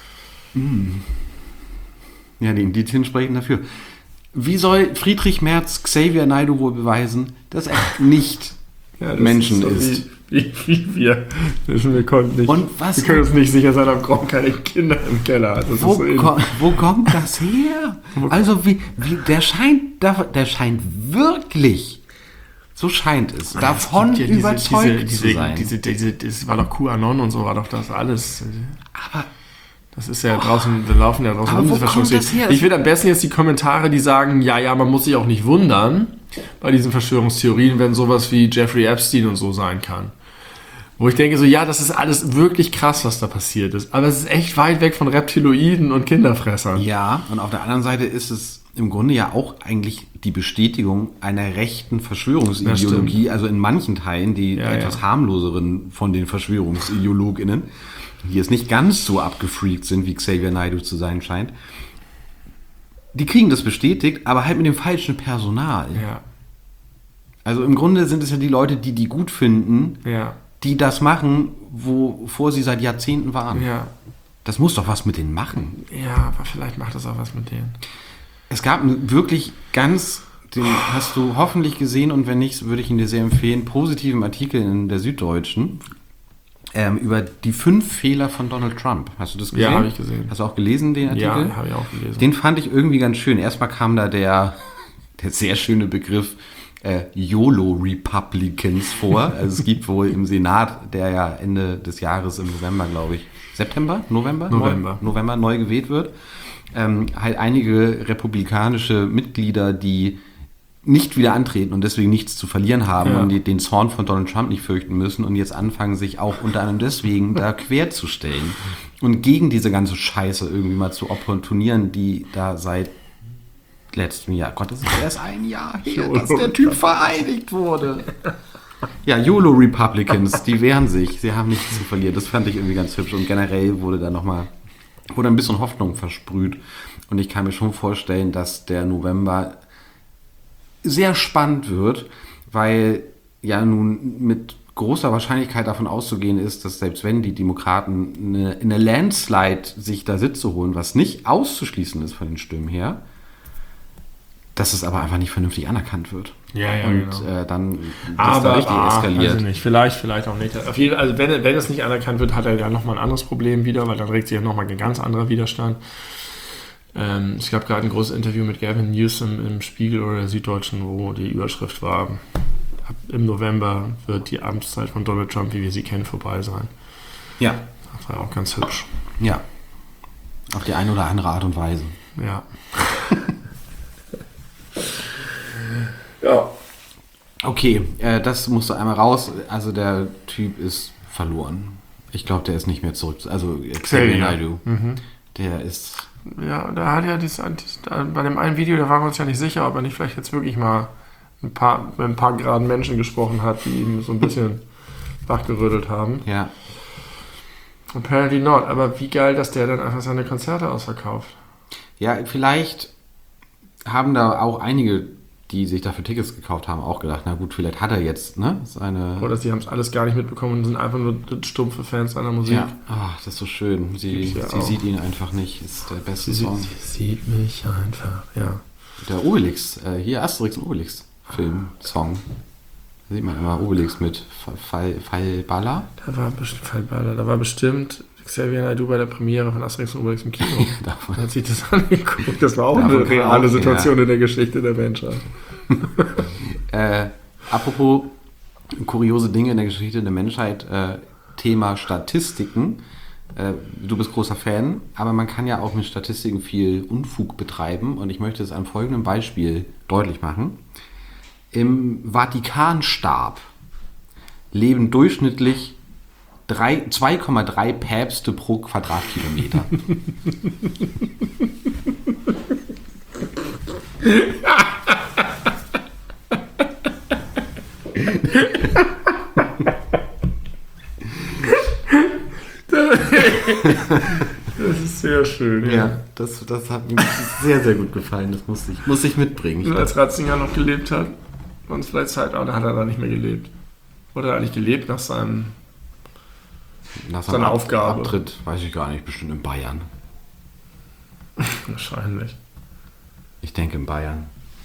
Ja, die Indizien sprechen dafür. Wie soll Friedrich Merz Xavier Naidoo wohl beweisen, dass er nicht Menschen ist? Wie wir. Wir konnten nicht. Und was? Wir können uns nicht sicher sein, ob Gronk keine Kinder im Keller hat. Wo kommt das her? Also der scheint wirklich, so scheint es, davon überzeugt zu sein. Das war doch QAnon und so, war doch das alles. Aber das ist ja draußen, wir laufen ja draußen aber wo kommt das her? Ich finde am besten jetzt die Kommentare, die sagen, ja, man muss sich auch nicht wundern bei diesen Verschwörungstheorien, wenn sowas wie Jeffrey Epstein und so sein kann. Wo ich denke so, ja, das ist alles wirklich krass, was da passiert ist. Aber es ist echt weit weg von Reptiloiden und Kinderfressern. Ja, und auf der anderen Seite ist es im Grunde ja auch eigentlich die Bestätigung einer rechten Verschwörungsideologie, also in manchen Teilen die etwas harmloseren von den VerschwörungsideologInnen, die jetzt nicht ganz so abgefreakt sind, wie Xavier Naidoo zu sein scheint. Die kriegen das bestätigt, aber halt mit dem falschen Personal. Ja. Also im Grunde sind es ja die Leute, die gut finden, die das machen, wovor sie seit Jahrzehnten waren. Ja. Das muss doch was mit denen machen. Ja, aber vielleicht macht das auch was mit denen. Es gab einen wirklich den hast du hoffentlich gesehen und wenn nicht, würde ich ihn dir sehr empfehlen, positiven Artikel in der Süddeutschen über die 5 Fehler von Donald Trump. Hast du das gesehen? Ja, habe ich gesehen. Hast du auch gelesen, den Artikel? Ja, habe ich auch gelesen. Den fand ich irgendwie ganz schön. Erstmal kam da der sehr schöne Begriff YOLO-Republicans vor. Also es gibt wohl im Senat, der ja Ende des Jahres im November, glaube ich, November neu gewählt wird, halt einige republikanische Mitglieder, die nicht wieder antreten und deswegen nichts zu verlieren haben und die den Zorn von Donald Trump nicht fürchten müssen und jetzt anfangen, sich auch unter anderem deswegen da quer zu stellen und gegen diese ganze Scheiße irgendwie mal zu opportunieren, die da seit letztem Jahr, Gott, das ist erst ein Jahr her, dass der Typ vereidigt wurde. Ja, YOLO-Republicans, die wehren sich, sie haben nichts zu verlieren. Das fand ich irgendwie ganz hübsch und generell wurde ein bisschen Hoffnung versprüht und ich kann mir schon vorstellen, dass der November sehr spannend wird, weil ja nun mit großer Wahrscheinlichkeit davon auszugehen ist, dass selbst wenn die Demokraten in eine Landslide sich da Sitze holen, was nicht auszuschließen ist von den Stimmen her, dass es aber einfach nicht vernünftig anerkannt wird. Ja, und genau. Dann das da richtig eskaliert. Weiß ich nicht. Vielleicht auch nicht. Auf jeden Fall, also wenn es nicht anerkannt wird, hat er ja nochmal ein anderes Problem wieder, weil dann regt sich ja nochmal ein ganz anderer Widerstand. Es gab gerade ein großes Interview mit Gavin Newsom im Spiegel oder der Süddeutschen, wo die Überschrift war, im November wird die Amtszeit von Donald Trump, wie wir sie kennen, vorbei sein. Ja. Das war auch ganz hübsch. Ja. Auf die eine oder andere Art und Weise. Ja. Ja. Okay, das musst du einmal raus. Also der Typ ist verloren. Ich glaube, der ist nicht mehr zurück. Also Xavier Naidoo. Der ist... Ja, da hat ja bei dem einen Video, da waren wir uns ja nicht sicher, ob er nicht vielleicht jetzt wirklich mal mit ein paar geraden Menschen gesprochen hat, die ihm so ein bisschen wachgerüttelt haben. Ja. Apparently not. Aber wie geil, dass der dann einfach seine Konzerte ausverkauft. Ja, vielleicht haben da auch einige, die sich dafür Tickets gekauft haben, auch gedacht, na gut, vielleicht hat er jetzt seine... Oder sie haben es alles gar nicht mitbekommen und sind einfach nur stumpfe Fans seiner Musik. Ja, das ist so schön. Sie sieht ihn einfach nicht, ist der beste Song. Sie sieht mich einfach, ja. Der Obelix, hier Asterix und Obelix Film-Song. Da sieht man immer Obelix mit Fallballer. Da war bestimmt Xavier Naidoo bei der Premiere von Asterix und Obelix im Kino. Man hat sich das angeguckt. Das war auch eine reale Situation in der Geschichte der Menschheit. Apropos kuriose Dinge in der Geschichte der Menschheit, Thema Statistiken. Du bist großer Fan, aber man kann ja auch mit Statistiken viel Unfug betreiben und ich möchte es an folgendem Beispiel deutlich machen. Im Vatikanstab leben durchschnittlich 2,3 Päpste pro Quadratkilometer. Das ist sehr schön. Ja, das hat mir sehr, sehr gut gefallen. Das muss ich mitbringen. Und als Ratzinger noch gelebt hat, und vielleicht Zeit, aber da hat er da nicht mehr gelebt. Oder hat er eigentlich gelebt nach seiner Aufgabe? Abtritt, weiß ich gar nicht, bestimmt in Bayern. Wahrscheinlich. Ich denke in Bayern.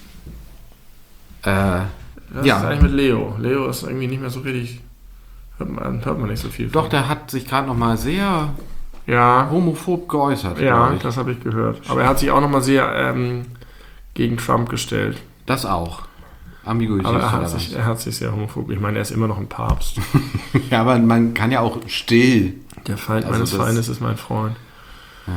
Was ist eigentlich mit Leo? Leo ist irgendwie nicht mehr so richtig, hört man nicht so viel von. Doch, der hat sich gerade nochmal sehr homophob geäußert. Ja, das habe ich gehört. Aber er hat sich auch nochmal sehr gegen Trump gestellt. Das auch. Ambiguität. Aber er hat sich sehr homophob. Ich meine, er ist immer noch ein Papst. Ja, aber man kann ja auch still. Der Feind meines Feindes ist mein Freund. Ja.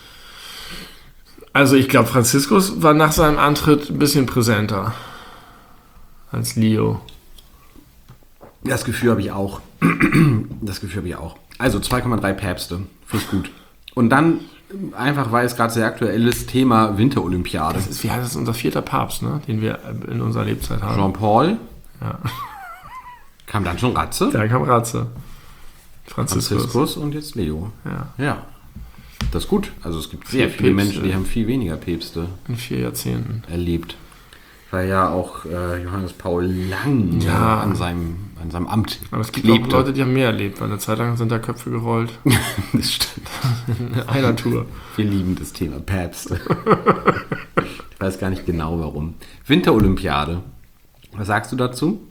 Also ich glaube, Franziskus war nach seinem Antritt ein bisschen präsenter als Leo. Das Gefühl habe ich auch. Also 2,3 Päpste. Finde ich gut. Und dann, einfach weil es gerade sehr aktuell ist, Thema Winterolympiade. Das ist unser 4. Papst, ne? Den wir in unserer Lebzeit haben. Jean-Paul. Ja. Kam dann schon Ratze? Dann kam Ratze. Franziskus und jetzt Leo. Ja. Das ist gut. Also es gibt sehr viele Menschen, die haben viel weniger Päpste. In 4 Jahrzehnten. Erlebt. Weil ja auch Johannes Paul lang an seinem Amt aber es gibt auch Leute, die haben mehr erlebt, weil eine Zeit lang sind da Köpfe gerollt. Das stimmt. In einer Tour. Wir lieben das Thema Päpste. Ich weiß gar nicht genau warum. Winterolympiade. Was sagst du dazu?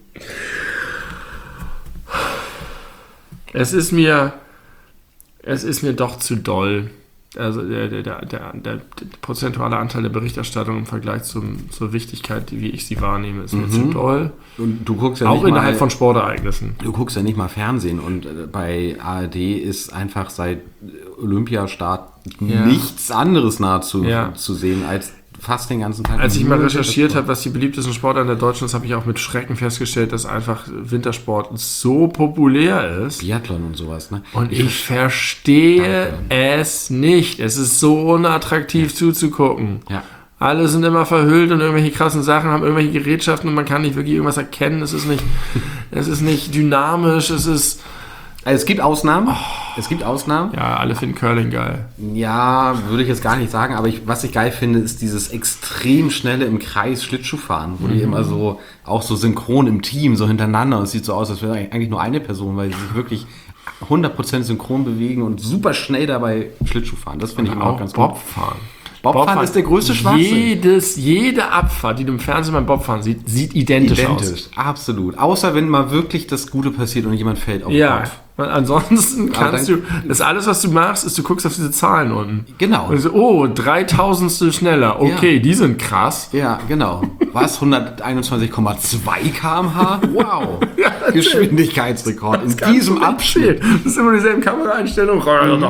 Es ist mir doch zu doll. Also der prozentuale Anteil der Berichterstattung im Vergleich zur Wichtigkeit, wie ich sie wahrnehme, ist mir zu doll. Und du guckst ja auch innerhalb von Sportereignissen. Du guckst ja nicht mal Fernsehen und bei ARD ist einfach seit Olympiastart nichts anderes nahezu zu sehen als fast den ganzen Tag. Als ich mal recherchiert habe, was die beliebtesten Sportarten der Deutschen ist, habe ich auch mit Schrecken festgestellt, dass einfach Wintersport so populär ist. Biathlon und sowas, ne? Und ich verstehe es nicht. Es ist so unattraktiv zuzugucken. Ja. Alle sind immer verhüllt und irgendwelche krassen Sachen, haben irgendwelche Gerätschaften und man kann nicht wirklich irgendwas erkennen. Es ist nicht dynamisch, es ist... Also es gibt Ausnahmen. Ja, alle finden Curling geil. Ja, würde ich jetzt gar nicht sagen, aber was ich geil finde, ist dieses extrem schnelle im Kreis Schlittschuhfahren, wo die immer so, auch so synchron im Team, so hintereinander. Und es sieht so aus, als wäre eigentlich nur eine Person, weil sie sich wirklich 100% synchron bewegen und super schnell dabei Schlittschuh fahren. Das finde ich immer auch ganz gut. Bobfahren ist der größte Schwachsinn. Jede Abfahrt, die du im Fernsehen beim Bobfahren siehst, sieht identisch aus. Absolut. Außer wenn mal wirklich das Gute passiert und jemand fällt auf den Kopf. Weil ansonsten das alles, was du machst, ist, du guckst auf diese Zahlen unten. Genau. Und so, 3000 schneller. Okay, die sind krass. Ja, genau. Was? 121,2 km/h? Wow. Geschwindigkeitsrekord in diesem Abschnitt. Das ist immer dieselben Kameraeinstellungen.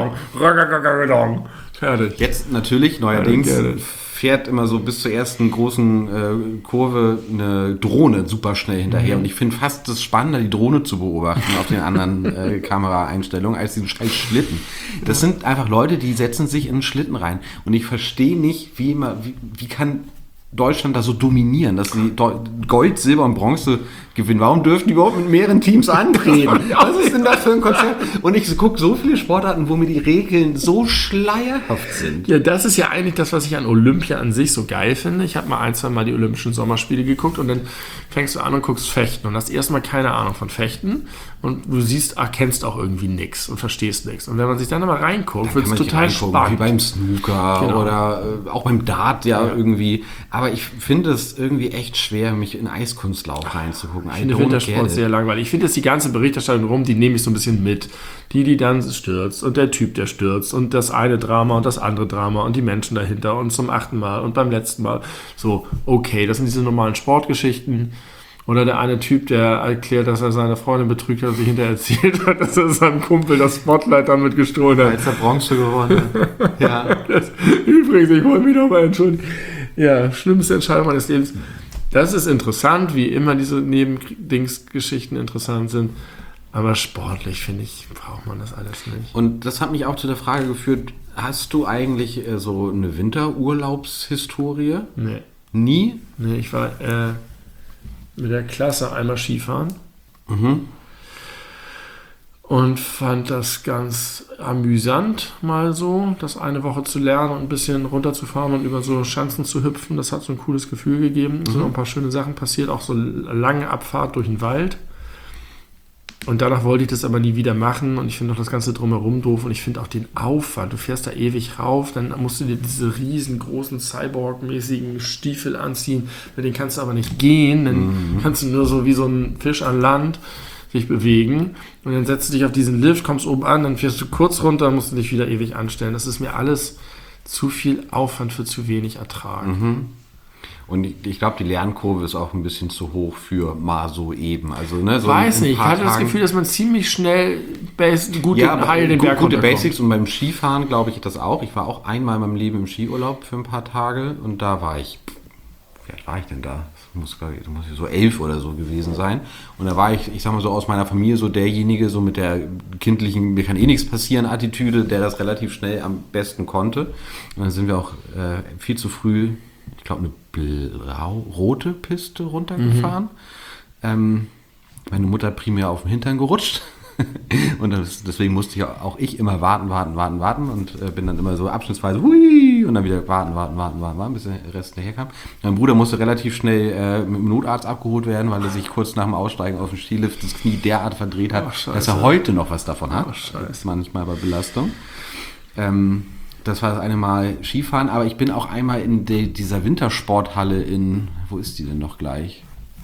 Fertig. Jetzt natürlich, neuerdings, fährt immer so bis zur ersten großen Kurve eine Drohne super schnell hinterher. Und ich finde fast das spannender, die Drohne zu beobachten auf den anderen Kameraeinstellungen, als diesen scheiß Schlitten. Das sind einfach Leute, die setzen sich in einen Schlitten rein. Und ich verstehe nicht, wie kann Deutschland da so dominieren, dass sie Gold, Silber und Bronze gewinnen. Warum dürfen die überhaupt mit mehreren Teams antreten? Was ist denn das für ein Konzept? Und ich gucke so viele Sportarten, wo mir die Regeln so schleierhaft sind. Ja, das ist ja eigentlich das, was ich an Olympia an sich so geil finde. Ich habe mal 1-2 Mal die Olympischen Sommerspiele geguckt und dann fängst du an und guckst Fechten und hast erstmal keine Ahnung von Fechten. und du erkennst auch irgendwie nichts und verstehst nichts. Und wenn man sich dann mal reinguckt, wird es Kann man total nicht reingucken, spannend. wie beim Snooker Genau. oder auch beim Dart irgendwie. Aber ich finde es irgendwie echt schwer, mich in Eiskunstlauf reinzugucken. Ich finde Wintersport sehr langweilig. Ich finde jetzt die ganze Berichterstattung rum, die nehme ich so ein bisschen mit. Die dann stürzt und der Typ, der stürzt und das eine Drama und das andere Drama und die Menschen dahinter und zum 8. Mal und beim letzten Mal. So, okay, das sind diese normalen Sportgeschichten. Oder der eine Typ, der erklärt, dass er seine Freundin betrügt hat und sich hinterher erzählt hat, dass er seinem Kumpel das Spotlight damit gestohlen hat. Als er Bronze gewonnen hat. Ja. Übrigens, ich wollte mich nochmal entschuldigen. Ja, schlimmste Entscheidung meines Lebens. Das ist interessant, wie immer diese Nebendingsgeschichten interessant sind. Aber sportlich, finde ich, braucht man das alles nicht. Und das hat mich auch zu der Frage geführt, hast du eigentlich so eine Winterurlaubshistorie? Nee. Nie? Nee, ich war mit der Klasse einmal Skifahren. Und fand das ganz amüsant, mal so, das eine Woche zu lernen und ein bisschen runterzufahren und über so Schanzen zu hüpfen. Das hat so ein cooles Gefühl gegeben. Es sind auch ein paar schöne Sachen passiert, auch so lange Abfahrt durch den Wald. Und danach wollte ich das aber nie wieder machen und ich finde auch das Ganze drumherum doof und ich finde auch den Aufwand. Du fährst da ewig rauf, dann musst du dir diese riesengroßen Cyborg-mäßigen Stiefel anziehen, mit denen kannst du aber nicht gehen, dann kannst du nur so wie so ein Fisch an Land sich bewegen und dann setzt du dich auf diesen Lift, kommst oben an, dann fährst du kurz runter, musst du dich wieder ewig anstellen. Das ist mir alles zu viel Aufwand für zu wenig Ertrag. Und ich glaube, die Lernkurve ist auch ein bisschen zu hoch für mal so eben. Also, ne, so Weiß in ein nicht, ich paar hatte das Tagen- Gefühl, dass man ziemlich schnell gute aber Heil den Berg gute runterkommt. Basics und beim Skifahren glaube ich das auch. Ich war auch einmal in meinem Leben im Skiurlaub für ein paar Tage und da war ich, wie alt war ich denn da? Das muss so 11 oder so gewesen sein. Und da war ich sag mal so aus meiner Familie so derjenige, so mit der kindlichen, mir kann eh nichts passieren Attitüde, der das relativ schnell am besten konnte. Und dann sind wir auch viel zu früh, ich glaube eine rote Piste runtergefahren. Meine Mutter primär auf den Hintern gerutscht. Und deswegen musste auch ich immer warten und bin dann immer so abschnittsweise hui und dann wieder warten, bis der Rest daherkam. Mein Bruder musste relativ schnell mit dem Notarzt abgeholt werden, weil er sich kurz nach dem Aussteigen auf dem Skilift das Knie derart verdreht hat, dass er heute noch was davon hat. Das ist manchmal bei Belastung. Das war das eine Mal Skifahren, aber ich bin auch einmal in dieser Wintersporthalle wo ist die denn noch gleich?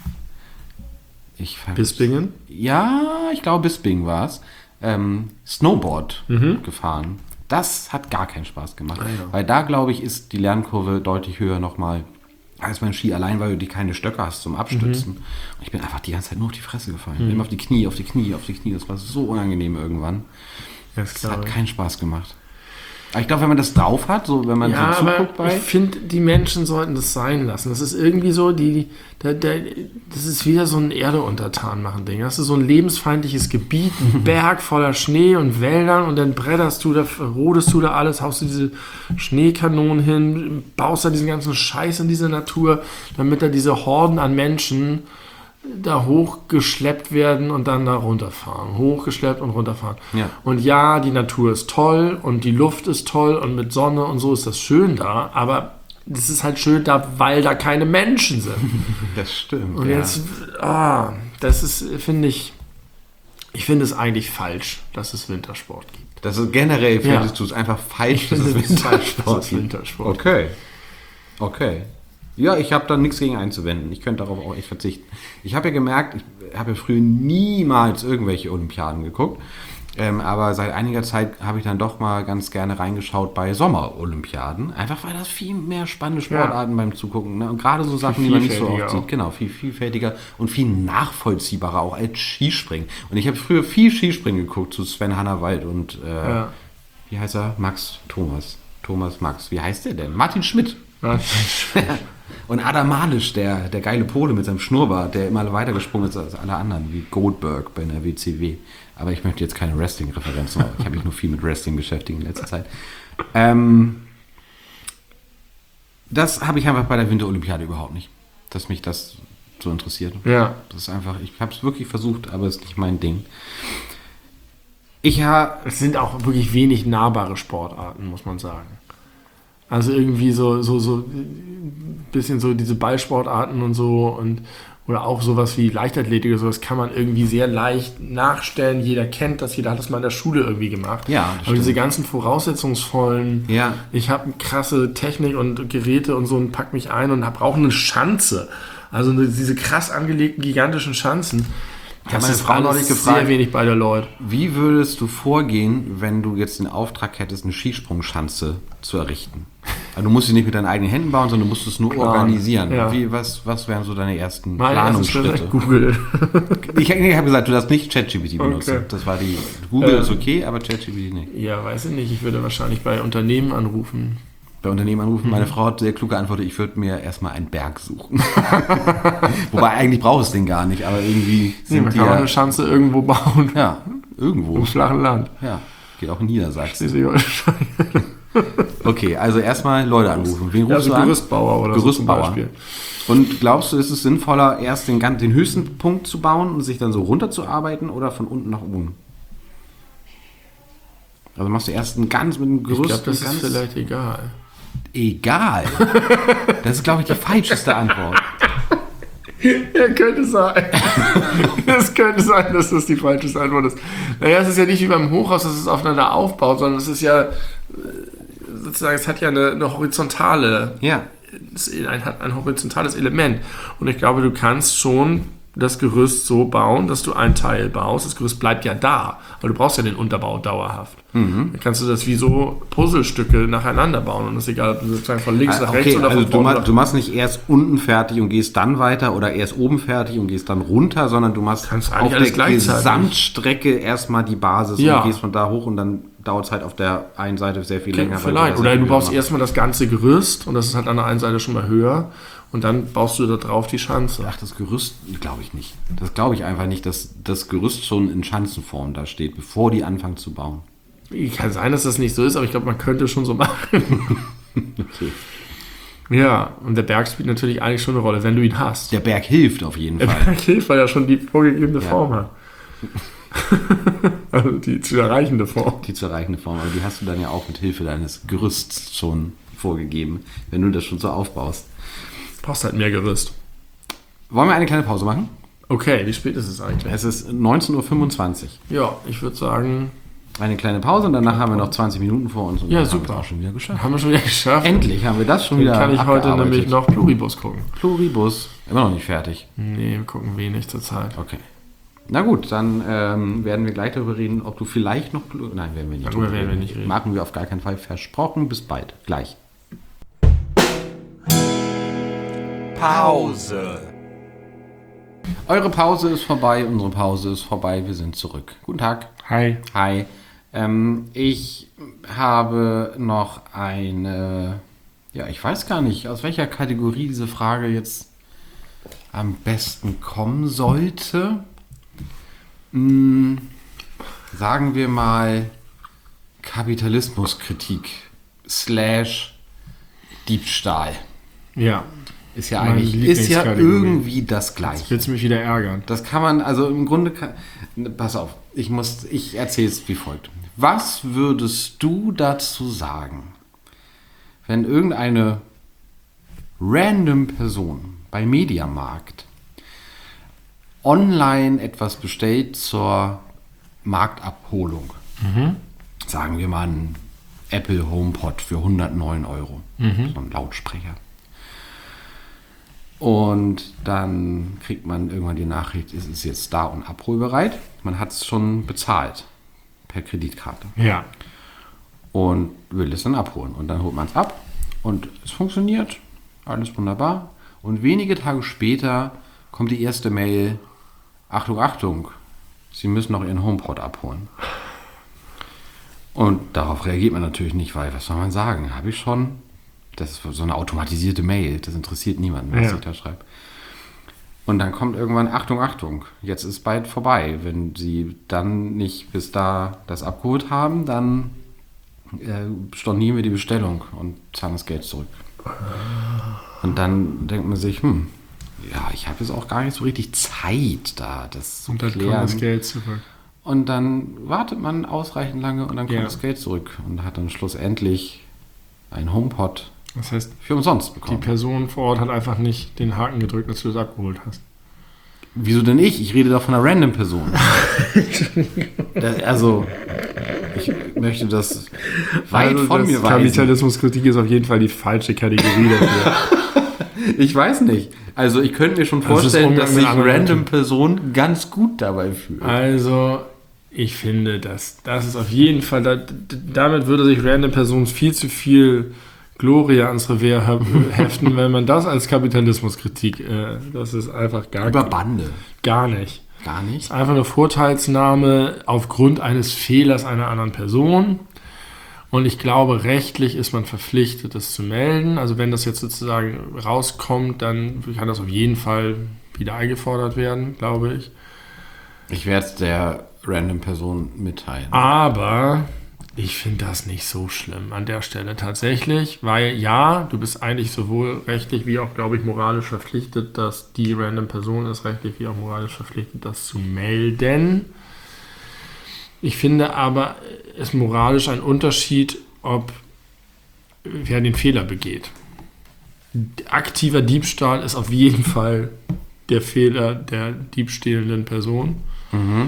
Bispingen? Ja, ich glaube Bisping war es. Snowboard gefahren. Das hat gar keinen Spaß gemacht. Weil da, glaube ich, ist die Lernkurve deutlich höher nochmal als beim Ski, allein weil du die keine Stöcke hast zum Abstützen. Und ich bin einfach die ganze Zeit nur auf die Fresse gefallen. Immer auf die Knie. Das war so unangenehm irgendwann. Das hat keinen Spaß gemacht. Aber ich glaube, wenn man das drauf hat, so wenn man so zuguckt ich finde, die Menschen sollten das sein lassen. Das ist irgendwie so, das ist wieder so ein Erde-Untertan-machen-Ding. Das ist so ein lebensfeindliches Gebiet, ein Berg voller Schnee und Wäldern und dann bretterst du da, rodest du da alles, haust du diese Schneekanonen hin, baust da diesen ganzen Scheiß in diese Natur, damit da diese Horden an Menschen da hochgeschleppt werden und dann da runterfahren. Hochgeschleppt und runterfahren. Ja. Und ja, die Natur ist toll und die Luft ist toll und mit Sonne und so ist das schön da, aber das ist halt schön da, weil da keine Menschen sind. Das stimmt. Und jetzt, das ist, finde ich finde es eigentlich falsch, dass es Wintersport gibt. Das ist generell, findest du es einfach falsch, dass es Wintersport gibt. Okay. Ja, ich habe da nichts gegen einzuwenden. Ich könnte darauf auch echt verzichten. Ich habe ja gemerkt, ich habe ja früher niemals irgendwelche Olympiaden geguckt. Aber seit einiger Zeit habe ich dann doch mal ganz gerne reingeschaut bei Sommerolympiaden. Einfach weil das viel mehr spannende Sportarten beim Zugucken. Ne? Und gerade so Sachen, die man nicht so oft sieht. Genau, viel vielfältiger und viel nachvollziehbarer auch als Skispringen. Und ich habe früher viel Skispringen geguckt zu Sven Hannawald und wie heißt er? Thomas Max. Wie heißt der denn? Martin Schmidt. Und Adam Malisch, der geile Pole mit seinem Schnurrbart, der immer weitergesprungen ist als alle anderen, wie Goldberg bei einer WCW. Aber ich möchte jetzt keine Wrestling-Referenzen machen. Ich habe mich nur viel mit Wrestling beschäftigt in letzter Zeit. Das habe ich einfach bei der Winterolympiade überhaupt nicht, dass mich das so interessiert. Ja. Das ist einfach, ich habe es wirklich versucht, aber es ist nicht mein Ding. Es sind auch wirklich wenig nahbare Sportarten, muss man sagen. Also irgendwie so ein bisschen so diese Ballsportarten und so Oder auch sowas wie Leichtathletik oder sowas kann man irgendwie sehr leicht nachstellen. Jeder kennt das, jeder hat das mal in der Schule irgendwie gemacht. Ja, aber diese ganzen voraussetzungsvollen, Ja. ich habe krasse Technik und Geräte und so und pack mich ein und brauche eine Schanze. Also diese krass angelegten, gigantischen Schanzen. Ich habe meine Frau neulich gefragt, sehr wenig bei der Leute. wie würdest du vorgehen, wenn du jetzt den Auftrag hättest, eine Skisprungschanze zu errichten? Also du musst sie nicht mit deinen eigenen Händen bauen, sondern du musst es nur organisieren. Ja. Was wären so deine ersten Mein erstes Planungsschritte? Schritt, Google. Ich habe gesagt, du darfst nicht ChatGPT benutzen. Okay. Das war die Google ist okay, aber ChatGPT nicht. Ja, weiß ich nicht. Ich würde wahrscheinlich bei Unternehmen anrufen. Bei Unternehmen anrufen. Meine Frau hat sehr klug geantwortet, ich würde mir erstmal einen Berg suchen. Wobei eigentlich braucht es den gar nicht, aber irgendwie Man kann auch eine Schanze irgendwo bauen. ja, irgendwo. Im flachen Land. Ja, geht auch in Niedersachsen. Schleswig-Holstein. Okay, also erstmal Leute anrufen. Wen rufst Also du an? Gerüstbauer oder Gerüstbauer. so zum Beispiel. Und glaubst du, ist es sinnvoller, erst den höchsten Punkt zu bauen und sich dann so runterzuarbeiten oder von unten nach oben? Also machst du erst mit einem Gerüst. Ich glaube, das ist vielleicht egal. Egal. Das ist, glaube ich, die falscheste Antwort. Ja, könnte sein. Es könnte sein, dass das die falsche Antwort ist. Naja, es ist ja nicht wie beim Hochhaus, dass es aufeinander aufbaut, sondern es ist ja sozusagen, es hat ja eine horizontale, Ja. hat ein horizontales Element. Und ich glaube, du kannst schon das Gerüst so bauen, dass du ein Teil baust. Das Gerüst bleibt ja da, aber du brauchst ja den Unterbau dauerhaft. Dann kannst du das wie so Puzzlestücke nacheinander bauen und das ist egal, ob du sozusagen von links nach rechts oder also von vorne du machst nicht erst unten fertig und gehst dann weiter oder erst oben fertig und gehst dann runter, sondern du machst Kannst auf eigentlich der alles gleichzeitig. Gesamtstrecke erstmal die Basis Ja. und gehst von da hoch und dann dauert es halt auf der einen Seite sehr viel länger. weil Vielleicht. das Oder sehr du viel baust machst. erstmal das ganze Gerüst und das ist halt an der einen Seite schon mal höher und dann baust du da drauf die Schanze. Ach, das Gerüst glaube ich nicht. Das glaube ich einfach nicht, dass das Gerüst schon in Schanzenform da steht, bevor die anfangen zu bauen. Kann sein, dass das nicht so ist, aber ich glaube, man könnte schon so machen. Okay. Ja, und der Berg spielt natürlich eigentlich schon eine Rolle, wenn du ihn hast. Der Berg hilft auf jeden Der Fall. Berg hilft, weil er schon die vorgegebene Form hat. Also die zu erreichende Form. Die zu erreichende Form, aber die hast du dann ja auch mit Hilfe deines Gerüsts schon vorgegeben, wenn du das schon so aufbaust. Brauchst halt mehr Gerüst. Wollen wir eine kleine Pause machen? Okay, wie spät ist es eigentlich? Es ist 19.25 Uhr. Ja, ich würde sagen, Eine kleine Pause und danach haben wir noch 20 Minuten vor uns. Und ja, dann haben wir super. es auch schon wieder geschafft. Haben wir schon wieder geschafft. Endlich haben wir das schon Dann wieder kann ich heute abgearbeitet. nämlich noch Pluribus gucken. Pluribus. Immer noch nicht fertig. Nee, wir gucken wenig zur Zeit. Okay. Na gut, dann werden wir gleich darüber reden, ob du vielleicht noch... Nein, werden wir nicht. Darüber werden wir nicht reden. Machen wir auf gar keinen Fall. Versprochen. Bis bald. Gleich. Pause. Eure Pause ist vorbei, unsere Pause ist vorbei. Wir sind zurück. Guten Tag. Hi. Hi. Ich habe noch eine... Ja, ich weiß gar nicht, aus welcher Kategorie diese Frage jetzt am besten kommen sollte. Sagen wir mal Kapitalismuskritik / Diebstahl. Ja, Ist ja Meine eigentlich Lieblingskategorie. irgendwie das Gleiche. willst du mich wieder ärgern? Das kann man, also im Grunde, pass auf, ich erzähle es wie folgt. Was würdest du dazu sagen, wenn irgendeine random Person bei Mediamarkt online etwas bestellt zur Marktabholung? Sagen wir mal ein Apple HomePod für 109 Euro, so ein Lautsprecher. Und dann kriegt man irgendwann die Nachricht, es ist jetzt da und abholbereit. Man hat es schon bezahlt per Kreditkarte Ja. und will es dann abholen. Und dann holt man es ab und es funktioniert, alles wunderbar. Und wenige Tage später kommt die erste Mail, Achtung, Achtung, Sie müssen noch Ihren HomePod abholen. Und darauf reagiert man natürlich nicht, weil, was soll man sagen, habe ich schon. Das ist so eine automatisierte Mail, das interessiert niemanden, was Ja. ich da schreibe. Und dann kommt irgendwann, Achtung, Achtung, jetzt ist bald vorbei. Wenn Sie dann nicht bis da das abgeholt haben, dann stornieren wir die Bestellung und zahlen das Geld zurück. Und dann denkt man sich, ja, ich habe jetzt auch gar nicht so richtig Zeit da, das zu Und dann kommt klären. das Geld zurück. Und dann wartet man ausreichend lange und dann kommt Ja. das Geld zurück und hat dann schlussendlich ein HomePod Das heißt, für umsonst die bekommen. Person vor Ort hat einfach nicht den Haken gedrückt, als du das abgeholt hast. Wieso denn ich? Ich rede doch von einer random Person. Also, ich möchte das weit von mir weisen. Kapitalismuskritik ist auf jeden Fall die falsche Kategorie dafür. Ich weiß nicht. Also, ich könnte mir schon vorstellen, dass sich random Person ganz gut dabei fühlt. Also, ich finde, das ist auf jeden Fall, damit würde sich random Person viel zu viel Gloria ans Revers heften, wenn man das als Kapitalismuskritik, das ist einfach Über Bande. Gar nicht. Gar nicht? Das ist einfach eine Vorteilsnahme aufgrund eines Fehlers einer anderen Person. Und ich glaube, rechtlich ist man verpflichtet, das zu melden. Also wenn das jetzt sozusagen rauskommt, dann kann das auf jeden Fall wieder eingefordert werden, glaube ich. Ich werde es der random Person mitteilen. Aber ich finde das nicht so schlimm an der Stelle tatsächlich, weil ja, du bist eigentlich sowohl rechtlich wie auch, glaube ich, moralisch verpflichtet, dass die random Person ist rechtlich wie auch moralisch verpflichtet, das zu melden. Ich finde aber, es ist moralisch ein Unterschied, ob wer den Fehler begeht. Aktiver Diebstahl ist auf jeden Fall der Fehler der diebstählenden Person. Mhm.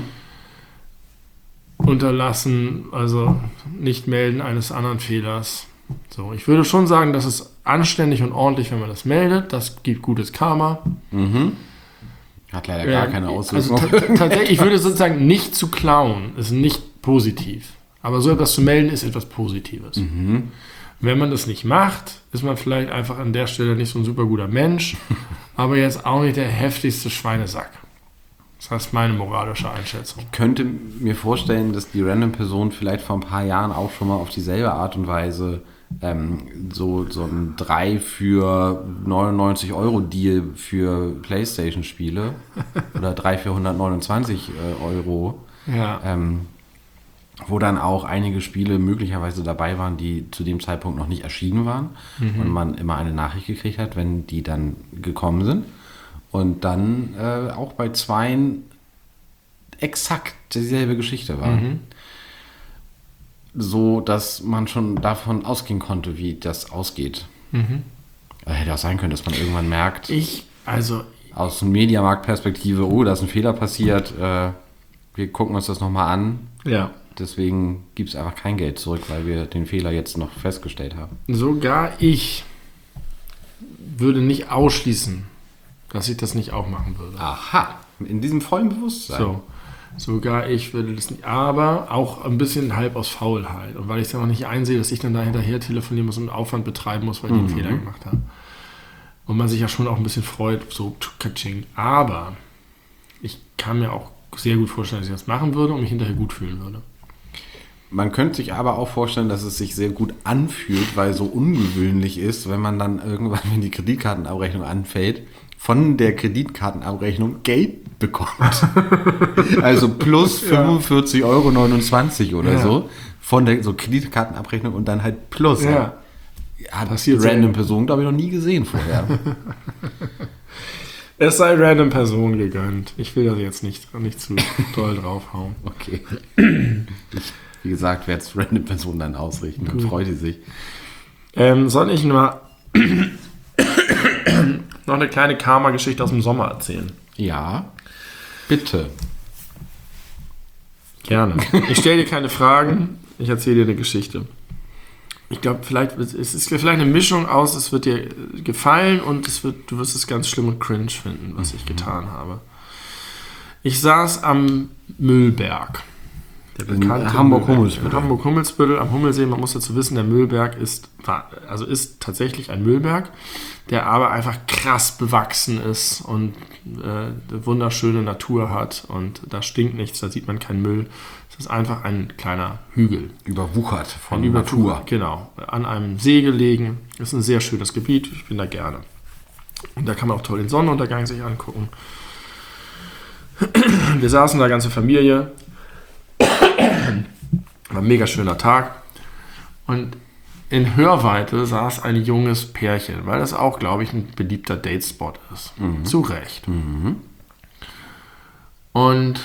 Unterlassen, also nicht melden eines anderen Fehlers. So, ich würde schon sagen, das ist anständig und ordentlich, wenn man das meldet. Das gibt gutes Karma. Mhm. Hat leider gar keine Auswirkungen. Also tatsächlich, ich würde sozusagen nicht zu klauen, ist nicht positiv. Aber so etwas zu melden, ist etwas Positives. Mhm. Wenn man das nicht macht, ist man vielleicht einfach an der Stelle nicht so ein super guter Mensch, aber jetzt auch nicht der heftigste Schweinesack. Das ist meine moralische Einschätzung. Ich könnte mir vorstellen, dass die random Person vielleicht vor ein paar Jahren auch schon mal auf dieselbe Art und Weise so ein 3 für 99 € Deal für PlayStation-Spiele oder 3 für 129 €, Ja. wo dann auch einige Spiele möglicherweise dabei waren, die zu dem Zeitpunkt noch nicht erschienen waren und man immer eine Nachricht gekriegt hat, wenn die dann gekommen sind. Und dann auch bei zweien exakt dieselbe Geschichte war. Mhm. So, dass man schon davon ausgehen konnte, wie das ausgeht. Mhm. Hätte auch sein können, dass man irgendwann merkt, aus einer Mediamarkt-Perspektive, oh, da ist ein Fehler passiert, wir gucken uns das nochmal an. Ja. Deswegen gibt es einfach kein Geld zurück, weil wir den Fehler jetzt noch festgestellt haben. Sogar ich würde nicht ausschließen, dass ich das nicht auch machen würde. Aha, in diesem vollen Bewusstsein. So. Sogar ich würde das nicht, aber auch ein bisschen halb aus Faulheit. Und weil ich es ja noch nicht einsehe, dass ich dann da hinterher telefonieren muss und Aufwand betreiben muss, weil ich einen Fehler gemacht habe. Und man sich ja schon auch ein bisschen freut, so katsching. Aber ich kann mir auch sehr gut vorstellen, dass ich das machen würde und mich hinterher gut fühlen würde. Man könnte sich aber auch vorstellen, dass es sich sehr gut anfühlt, weil so ungewöhnlich ist, wenn man dann irgendwann, wenn die Kreditkartenabrechnung anfällt, von der Kreditkartenabrechnung Geld bekommt. Also plus 45,29 € oder so von der Kreditkartenabrechnung und dann halt plus. Ja. Hat passiert random Person, glaube ich, noch nie gesehen vorher. Es sei random Person gegönnt. Ich will das jetzt nicht zu doll draufhauen. Okay. Wie gesagt, werde es random Person dann ausrichten. Dann freut sie sich. Soll ich mal noch eine kleine Karma-Geschichte aus dem Sommer erzählen? Ja, bitte. Gerne. Ich stelle dir keine Fragen, ich erzähle dir eine Geschichte. Ich glaube, es ist vielleicht eine Mischung aus, es wird dir gefallen und du wirst es ganz schlimm und cringe finden, was ich getan habe. Ich saß am Müllberg. Der bekannte Hamburg-Hummelsbüttel. Hamburg-Hummelsbüttel am Hummelsee. Man muss dazu wissen, der Müllberg ist tatsächlich ein Müllberg, der aber einfach krass bewachsen ist und wunderschöne Natur hat und da stinkt nichts, da sieht man keinen Müll. Es ist einfach ein kleiner Hügel. Überwuchert von Natur. Genau, an einem See gelegen. Das ist ein sehr schönes Gebiet, ich bin da gerne. Und da kann man auch toll den Sonnenuntergang sich angucken. Wir saßen da, ganze Familie. War ein mega schöner Tag. Und in Hörweite saß ein junges Pärchen, weil das auch, glaube ich, ein beliebter Datespot ist. Zu Recht. Und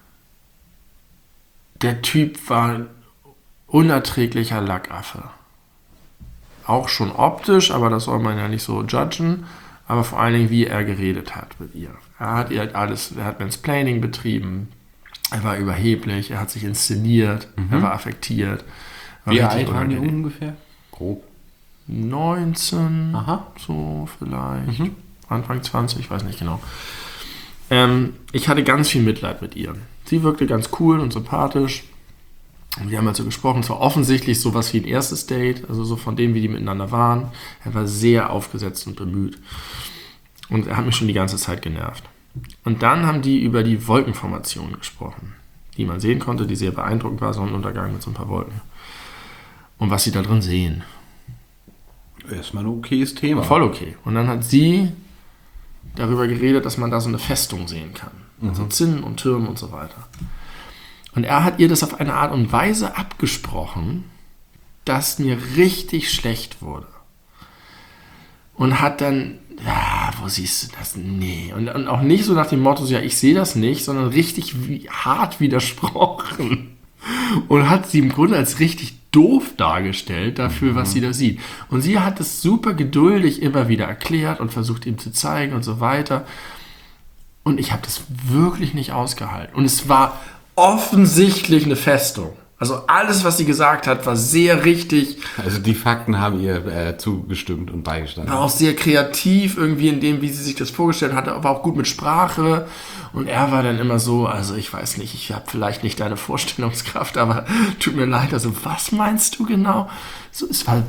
der Typ war ein unerträglicher Lackaffe. Auch schon optisch, aber das soll man ja nicht so judgen. aber vor allen Dingen, wie er geredet hat mit ihr. Er hat Mansplaining betrieben, er war überheblich, er hat sich inszeniert, er war affektiert. Wie alt waren die ungefähr? Grob. 19, so vielleicht, Anfang 20, ich weiß nicht genau. Ich hatte ganz viel Mitleid mit ihr. Sie wirkte ganz cool und sympathisch. Und wir haben halt so gesprochen, es war offensichtlich sowas wie ein erstes Date, also so von dem, wie die miteinander waren. Er war sehr aufgesetzt und bemüht. Und er hat mich schon die ganze Zeit genervt. Und dann haben die über die Wolkenformation gesprochen, die man sehen konnte, die sehr beeindruckend war, Sonnenuntergang mit so ein paar Wolken. Und was sie da drin sehen. Erstmal ein okayes Thema. Voll okay. Und dann hat sie darüber geredet, dass man da so eine Festung sehen kann. Also Zinnen und Türme und so weiter. Und er hat ihr das auf eine Art und Weise abgesprochen, dass mir richtig schlecht wurde. Und hat dann, ja, wo siehst du das? Nee. Und auch nicht so nach dem Motto, ja, ich sehe das nicht, sondern richtig hart widersprochen. Und hat sie im Grunde als richtig doof dargestellt dafür, was sie da sieht. Und sie hat es super geduldig immer wieder erklärt und versucht ihm zu zeigen und so weiter. Und ich habe das wirklich nicht ausgehalten. Und es war offensichtlich eine Festung. Also alles, was sie gesagt hat, war sehr richtig. Also die Fakten haben ihr zugestimmt und beigestanden. War auch sehr kreativ irgendwie in dem, wie sie sich das vorgestellt hatte, aber auch gut mit Sprache. Und er war dann immer so, also ich weiß nicht, ich habe vielleicht nicht deine Vorstellungskraft, aber tut mir leid, also was meinst du genau? So, es war,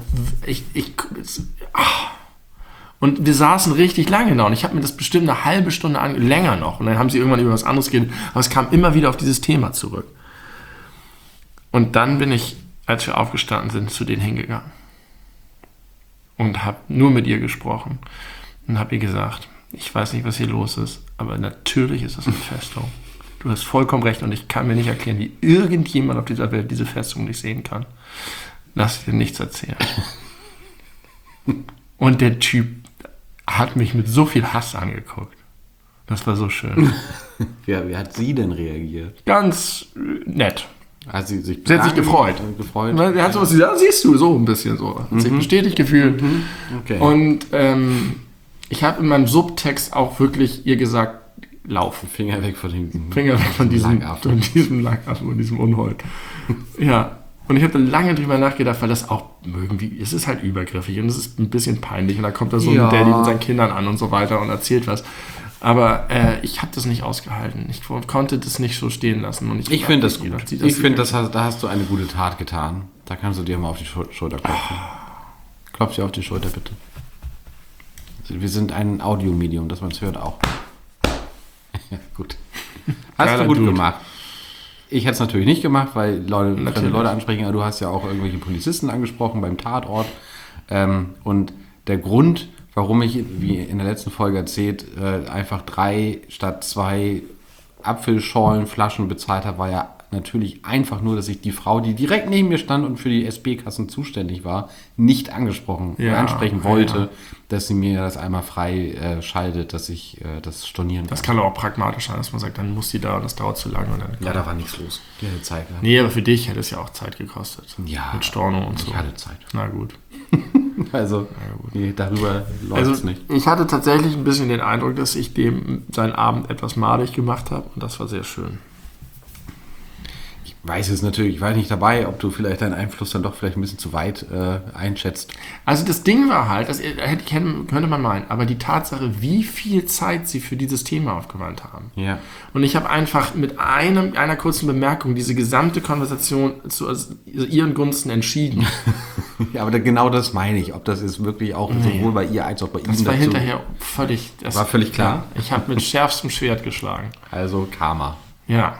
Und wir saßen richtig lange da und ich habe mir das bestimmt eine halbe Stunde länger noch. Und dann haben sie irgendwann über was anderes geredet, aber es kam immer wieder auf dieses Thema zurück. Und dann bin ich, als wir aufgestanden sind, zu denen hingegangen und habe nur mit ihr gesprochen und habe ihr gesagt, ich weiß nicht, was hier los ist, aber natürlich ist das eine Festung. Du hast vollkommen recht und ich kann mir nicht erklären, wie irgendjemand auf dieser Welt diese Festung nicht sehen kann. Lass dir nichts erzählen. Und der Typ hat mich mit so viel Hass angeguckt. Das war so schön. Ja, wie hat sie denn reagiert? Ganz nett. Hat sie sich gefreut. Er hat sowas gesagt, siehst du, so ein bisschen so. Hat sich bestätigt gefühlt. Okay. Und ich habe in meinem Subtext auch wirklich ihr gesagt, laufen. Finger weg von diesem Langaffen und diesem Unhold. Ja. Und ich habe da lange drüber nachgedacht, weil das auch irgendwie, es ist halt übergriffig und es ist ein bisschen peinlich. Und da kommt da so ein Daddy mit seinen Kindern an und so weiter und erzählt was. Aber ich habe das nicht ausgehalten. Ich konnte das nicht so stehen lassen. Und ich finde das gut. Ich finde, da hast du eine gute Tat getan. Da kannst du dir mal auf die Schulter klopfen. Klopf dir auf die Schulter, bitte. Wir sind ein Audiomedium, dass man es hört auch. Ja, gut. Hast du gut gemacht. Ich hätte es natürlich nicht gemacht, weil Leute ansprechen, aber du hast ja auch irgendwelche Polizisten angesprochen beim Tatort. Und der Grund, warum ich, wie in der letzten Folge erzählt, einfach 3 statt 2 Apfelschorlenflaschen bezahlt habe, war ja natürlich einfach nur, dass ich die Frau, die direkt neben mir stand und für die SB-Kassen zuständig war, nicht ansprechen wollte, dass sie mir das einmal frei schaltet, dass ich das stornieren kann. Das kann auch pragmatisch sein, dass man sagt, dann muss die da und das dauert zu lange. Und dann ja, da war nichts los. Die hatte Zeit gehabt. Nee, aber für dich hätte es ja auch Zeit gekostet. Ja. Mit Storno und so. Ich hatte Zeit. Na gut. Also, nee, darüber läuft es nicht. Ich hatte tatsächlich ein bisschen den Eindruck, dass ich dem seinen Abend etwas madig gemacht habe und das war sehr schön. Ich weiß nicht dabei, ob du vielleicht deinen Einfluss dann doch vielleicht ein bisschen zu weit einschätzt. Also das Ding war halt, das könnte man meinen, aber die Tatsache, wie viel Zeit sie für dieses Thema aufgewandt haben. Ja. Und ich habe einfach mit einer kurzen Bemerkung diese gesamte Konversation zu ihren Gunsten entschieden. Ja, aber genau das meine ich, ob das ist wirklich auch sowohl bei ihr als auch bei ihm. Das war hinterher völlig... War völlig klar? Ja, ich habe mit schärfstem Schwert geschlagen. Also Karma. Ja.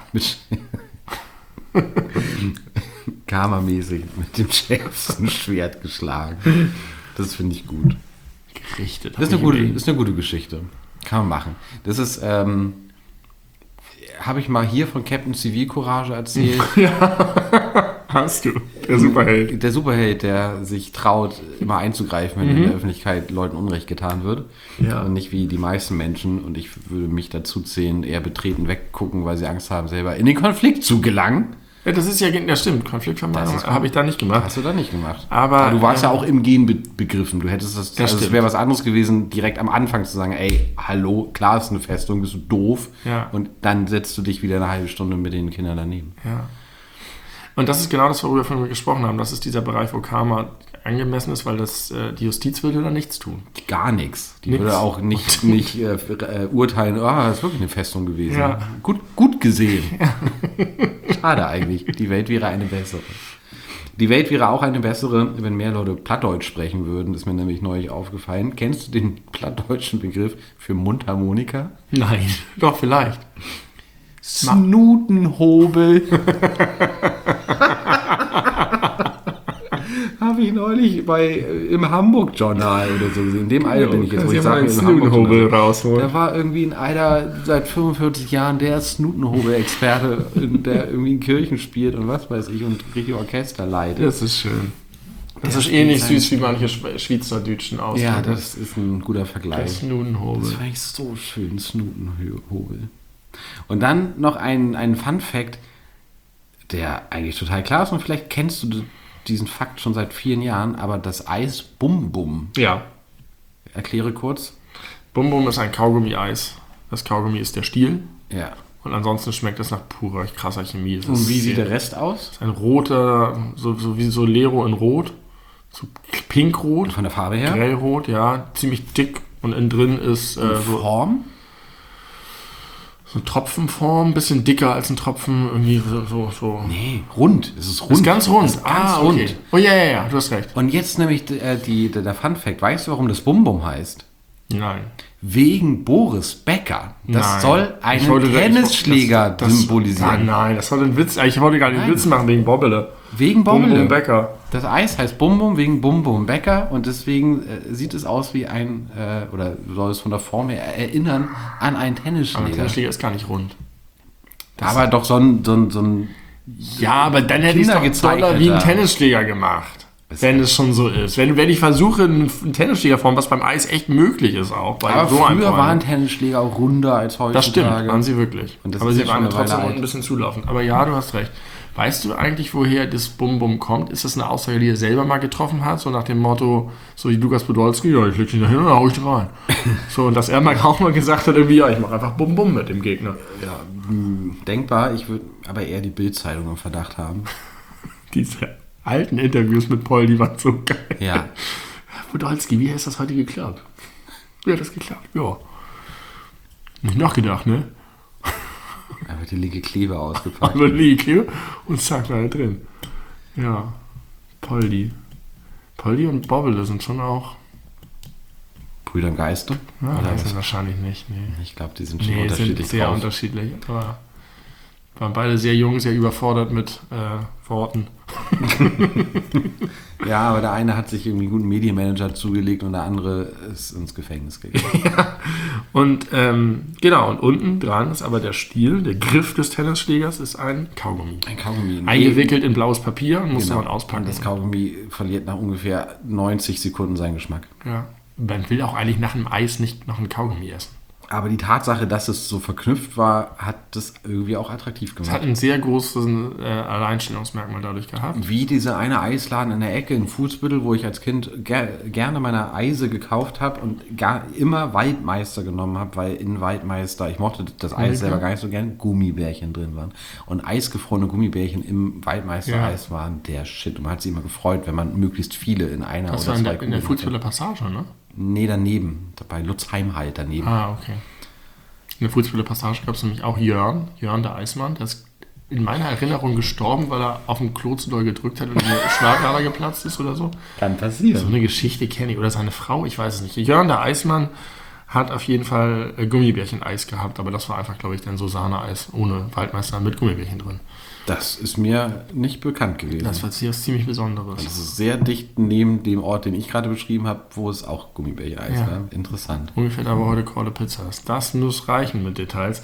Karma-mäßig mit dem schärfsten Schwert geschlagen. Das finde ich gut. Gerichtet. Das ist eine gute Geschichte. Kann man machen. Das ist, habe ich mal hier von Captain Zivilcourage erzählt. Ja, hast du. Der Superheld. Der Superheld, der sich traut, immer einzugreifen, wenn in der Öffentlichkeit Leuten Unrecht getan wird. Ja. Und nicht wie die meisten Menschen, und ich würde mich dazu zählen, eher betreten weggucken, weil sie Angst haben, selber in den Konflikt zu gelangen. Ja, das ist ja stimmt. Konfliktvermeidung habe ich da nicht gemacht. Hast du da nicht gemacht. Aber du warst ja auch im Gen begriffen. Du hättest das also es wäre was anderes gewesen, direkt am Anfang zu sagen, ey, hallo, klar ist eine Festung, bist du doof. Ja. Und dann setzt du dich wieder eine halbe Stunde mit den Kindern daneben. Ja. Und das ist genau das, worüber wir vorhin gesprochen haben. Das ist dieser Bereich, wo Karma angemessen ist, weil die Justiz würde da nichts tun. Gar nichts. Die würde auch nicht urteilen, das ist wirklich eine Festung gewesen. Ja. Gut gesehen. Ja. Schade eigentlich. Die Welt wäre eine bessere. Die Welt wäre auch eine bessere, wenn mehr Leute Plattdeutsch sprechen würden. Das ist mir nämlich neulich aufgefallen. Kennst du den plattdeutschen Begriff für Mundharmonika? Nein, doch vielleicht. Snutenhobel. Habe ich neulich im Hamburg-Journal oder so gesehen. In dem Alter bin ich jetzt, wo ich sage, Snutenhobel rausholen. Da war irgendwie ein Alter seit 45 Jahren der Snutenhobel-Experte, der irgendwie in Kirchen spielt und was weiß ich und richtig Orchester leitet. Das ist schön. Das ist ähnlich süß wie manche Schweizerdütschen aus. Ja, das ist ein guter Vergleich. Der Snutenhobel. Das fand ich so schön, Snutenhobel. Und dann noch ein Fun-Fact, der eigentlich total klar ist und vielleicht kennst du diesen Fakt schon seit vielen Jahren, aber das Eis Bum Bum. Ja. Erkläre kurz. Bum Bum ist ein Kaugummi-Eis. Das Kaugummi ist der Stiel. Ja. Und ansonsten schmeckt es nach purer, krasser Chemie. Und wie sieht der Rest aus? Ist ein roter, so wie Solero in Rot. So pinkrot. Von der Farbe her? Grellrot, ja. Ziemlich dick. Und innen drin ist so Form? So Tropfenform, ein bisschen dicker als ein Tropfen, irgendwie so. Nee, rund. Es ist rund. Ist ganz rund. Ist ganz rund. Okay. Oh ja, du hast recht. Und jetzt nämlich der Fun-Fact. Weißt du, warum das Bum Bum heißt? Nein. Wegen Boris Becker. Das Nein. soll einen Tennisschläger symbolisieren. Nein, das soll ein Witz. Ich wollte gar nicht einen Witz machen wegen Bobbele. Wegen Bobbele. Bum Bum Becker. Das Eis heißt Bum Bum wegen Bum Bum Becker und deswegen sieht es aus wie oder soll es von der Form her erinnern an einen Tennisschläger. Aber ein Tennisschläger ist gar nicht rund. Aber doch so ein ja, aber dann hätte ich es doch doller wie ein Tennisschläger gemacht. Wenn es schon so ist. Wenn ich versuche, einen Tennisschlägerform, was beim Eis echt möglich ist auch. Aber so früher waren Tennisschläger auch runder als heutzutage. Das stimmt, waren sie wirklich. Aber sie waren trotzdem ein bisschen zulaufen. Aber ja, du hast recht. Weißt du eigentlich, woher das Bum Bum kommt? Ist das eine Aussage, die er selber mal getroffen hat? So nach dem Motto, so wie Lukas Podolski, ja, ich leg dich da hin und dann hau ich dich rein. So, und dass er auch mal gesagt hat, irgendwie, ja, ich mache einfach Bum Bum mit dem Gegner. Ja, denkbar. Ich würde aber eher die Bild-Zeitung im Verdacht haben. Diese alten Interviews mit Paul, die waren so geil. Ja. Podolski, wie ist das heute geklappt? Wie hat das geklappt? Ja. Nicht nachgedacht, ne? Da wird die linke Klebe ausgepackt. Aber linke Klebe und zack, war er drin. Ja. Poldi und Bobbele sind schon auch Brüder im Geiste? Ja, das sind wahrscheinlich nicht, nee. Ich glaube, die sind schon unterschiedlich sind sehr unterschiedlich, aber waren beide sehr jung, sehr überfordert mit Worten. Ja, aber der eine hat sich irgendwie einen guten Medienmanager zugelegt und der andere ist ins Gefängnis gegangen. Ja. Und genau, und unten dran ist aber der Stiel, der Griff des Tennisschlägers ist ein Kaugummi. Ein Kaugummi. Eingewickelt in blaues Papier und muss man auspacken. Und das Kaugummi verliert nach ungefähr 90 Sekunden seinen Geschmack. Ja. Man will auch eigentlich nach einem Eis nicht noch ein Kaugummi essen. Aber die Tatsache, dass es so verknüpft war, hat das irgendwie auch attraktiv gemacht. Es hat ein sehr großes Alleinstellungsmerkmal dadurch gehabt. Wie dieser eine Eisladen in der Ecke in Fuhlsbüttel, wo ich als Kind gerne meine Eise gekauft habe und immer Waldmeister genommen habe, weil in Waldmeister, ich mochte das Eis selber gar nicht so gern, Gummibärchen drin waren. Und eisgefrorene Gummibärchen im Waldmeister-Eis waren der Shit. Und man hat sich immer gefreut, wenn man möglichst viele in einer das oder war zwei in der Fuhlsbütteler Passage, ne? Nee, daneben. Bei Lutzheim halt daneben. Ah, okay. In der Fuhlsbütteler Passage gab es nämlich auch Jörn der Eismann, der ist in meiner Erinnerung gestorben, weil er auf dem Klo zu doll gedrückt hat und die Schlagader geplatzt ist oder so. Kann passieren. So eine Geschichte kenne ich. Oder seine Frau, ich weiß es nicht. Jörn der Eismann hat auf jeden Fall Gummibärchen-Eis gehabt, aber das war einfach, glaube ich, dann so Sahne-Eis ohne Waldmeister mit Gummibärchen drin. Das ist mir nicht bekannt gewesen. Das war ziemlich Besonderes. Das ist sehr dicht neben dem Ort, den ich gerade beschrieben habe, wo es auch Gummibärchen-Eis war. Interessant. Ungefähr da, wo heute Corle Pizza ist. Das muss reichen mit Details.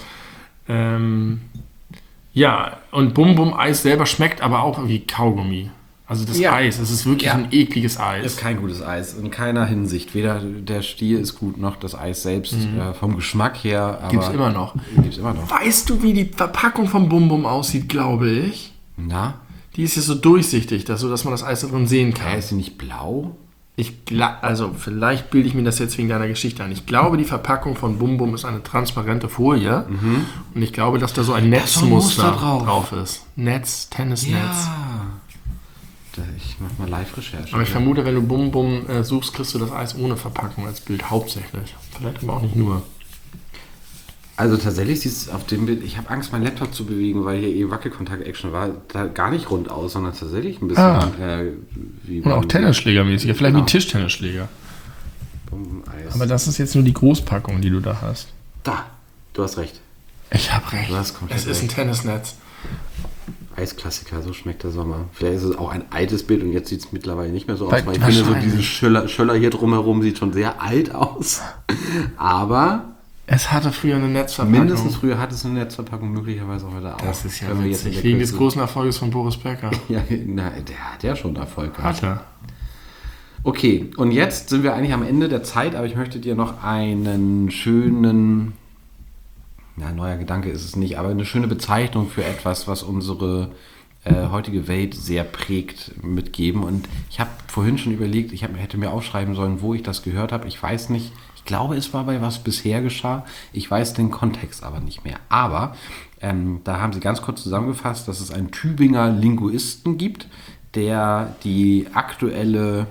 Ja, und Bum Bum Eis selber schmeckt aber auch wie Kaugummi. Also das Eis, es ist wirklich ein ekliges Eis. Ist kein gutes Eis, in keiner Hinsicht. Weder der Stiel ist gut, noch das Eis selbst. Vom Geschmack her. Gibt's immer noch. Gibt's immer noch. Weißt du, wie die Verpackung vom Bum Bum aussieht, glaube ich? Na? Die ist ja so durchsichtig, dass man das Eis da drin sehen kann. Ist sie nicht blau? Also vielleicht bilde ich mir das jetzt wegen deiner Geschichte ein. Ich glaube, die Verpackung von Bum Bum ist eine transparente Folie. Und ich glaube, dass da so ein Netzmuster drauf ist. Tennisnetz. Ja. Ich mach mal Live-Recherche. Aber ich vermute, wenn du Bum Bum suchst, kriegst du das Eis ohne Verpackung als Bild hauptsächlich. Vielleicht aber auch nicht nur. Also tatsächlich sieht es auf dem Bild, ich habe Angst, meinen Laptop zu bewegen, weil hier Wackelkontakt-Action war, da gar nicht rund aus, sondern tatsächlich ein bisschen wie... Und auch Tennisschlägermäßig, vielleicht wie Tischtennisschläger. Eis. Aber das ist jetzt nur die Großpackung, die du da hast. Da, du hast recht. Ich habe recht. Du hast komplett Es ist ein Tennisnetz. Eisklassiker, so schmeckt der Sommer. Vielleicht ist es auch ein altes Bild und jetzt sieht es mittlerweile nicht mehr so aus, weil ich Wahrscheinlich. finde, so dieses Schöller hier drumherum sieht schon sehr alt aus. Aber... Es hatte früher eine Netzverpackung. Mindestens früher hat es eine Netzverpackung, möglicherweise heute auch. Das ist ja Wenn wir jetzt witzig. in der Wegen des Kürze- großen Erfolges von Boris Becker. Ja, na, der hat ja schon Erfolg gehabt. Hat er. Okay, und jetzt sind wir eigentlich am Ende der Zeit, aber ich möchte dir noch einen schönen, neuer Gedanke ist es nicht, aber eine schöne Bezeichnung für etwas, was unsere heutige Welt sehr prägt, mitgeben. Und ich habe vorhin schon überlegt, hätte mir aufschreiben sollen, wo ich das gehört habe. Ich weiß nicht, ich glaube, es war bei was bisher geschah. Ich weiß den Kontext aber nicht mehr. Aber da haben sie ganz kurz zusammengefasst, dass es einen Tübinger Linguisten gibt, der die aktuelle,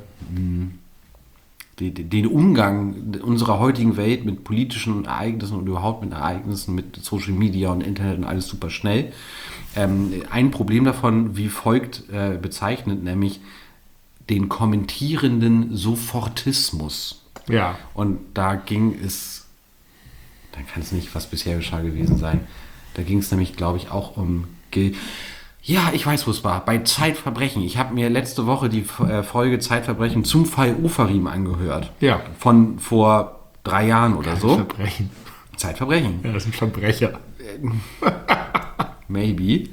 den Umgang unserer heutigen Welt mit politischen Ereignissen und überhaupt mit Ereignissen, mit Social Media und Internet und alles super schnell, ein Problem davon wie folgt bezeichnet, nämlich den kommentierenden Sofortismus. Ja. Und da ging es, dann kann es nicht was bisher geschah gewesen sein, da ging es nämlich, glaube ich, auch um, ja, ich weiß, wo es war, bei Zeitverbrechen. Ich habe mir letzte Woche die Folge Zeitverbrechen zum Fall Ofarim angehört. Ja. Von vor 3 Jahren oder so. Verbrechen. Zeitverbrechen. Ja, das sind Verbrecher. Maybe.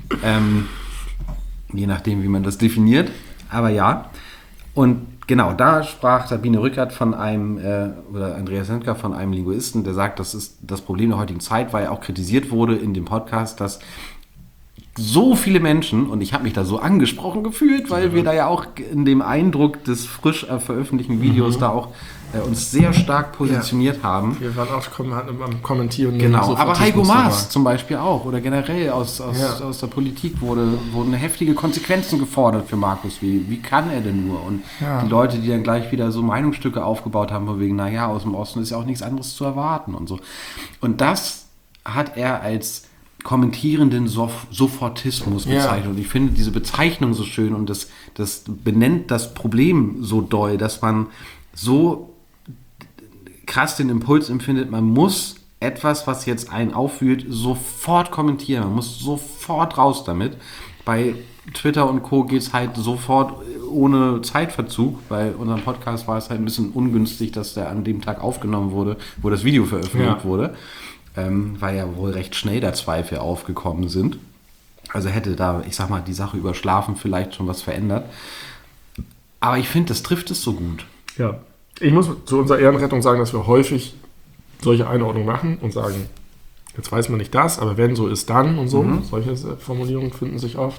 Je nachdem, wie man das definiert. Aber ja. Und genau, da sprach Sabine Rückert von einem, oder Andreas Sendker von einem Linguisten, der sagt, das ist das Problem der heutigen Zeit, weil er auch kritisiert wurde in dem Podcast, dass so viele Menschen, und ich habe mich da so angesprochen gefühlt, weil wir da ja auch in dem Eindruck des frisch veröffentlichten Videos da auch uns sehr stark positioniert haben. Wir waren auch am Kommentieren. Genau, aber Heiko Maas zum Beispiel auch, oder generell aus der Politik wurden heftige Konsequenzen gefordert für Markus. Wie kann er denn nur? Und die Leute, die dann gleich wieder so Meinungsstücke aufgebaut haben, von wegen, naja, aus dem Osten ist ja auch nichts anderes zu erwarten und so. Und das hat er als kommentierenden Sofortismus bezeichnet. Und ich finde diese Bezeichnung so schön und das benennt das Problem so doll, dass man so krass den Impuls empfindet, man muss etwas, was jetzt einen auffühlt, sofort kommentieren. Man muss sofort raus damit. Bei Twitter und Co. geht es halt sofort ohne Zeitverzug. Bei unserem Podcast war es halt ein bisschen ungünstig, dass der an dem Tag aufgenommen wurde, wo das Video veröffentlicht wurde. Weil ja wohl recht schnell da Zweifel aufgekommen sind. Also hätte da, ich sag mal, die Sache über Schlafen vielleicht schon was verändert. Aber ich finde, das trifft es so gut. Ja, ich muss zu unserer Ehrenrettung sagen, dass wir häufig solche Einordnungen machen und sagen, jetzt weiß man nicht das, aber wenn so ist, dann und so. Solche Formulierungen finden sich oft.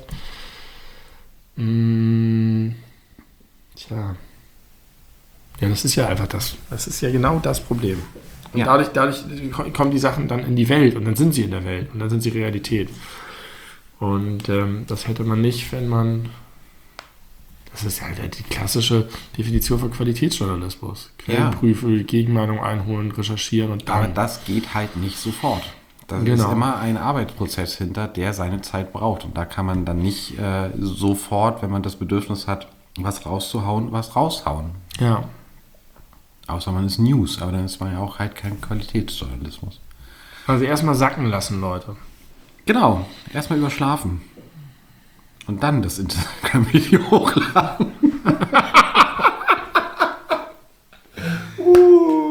Tja. Ja, das ist ja einfach das. Das ist ja genau das Problem. Und dadurch kommen die Sachen dann in die Welt und dann sind sie in der Welt und dann sind sie Realität. Und das hätte man nicht, wenn man... Das ist ja die klassische Definition von Qualitätsjournalismus. Quellenprüfen, Gegenmeinung einholen, recherchieren und dann... Aber das geht halt nicht sofort. Da ist immer ein Arbeitsprozess hinter, der seine Zeit braucht. Und da kann man dann nicht sofort, wenn man das Bedürfnis hat, was rauszuhauen, was raushauen. Ja. Außer man ist News, aber dann ist man ja auch halt kein Qualitätsjournalismus. Also erstmal sacken lassen, Leute. Genau, erstmal überschlafen. Und dann das Instagram-Video hochladen.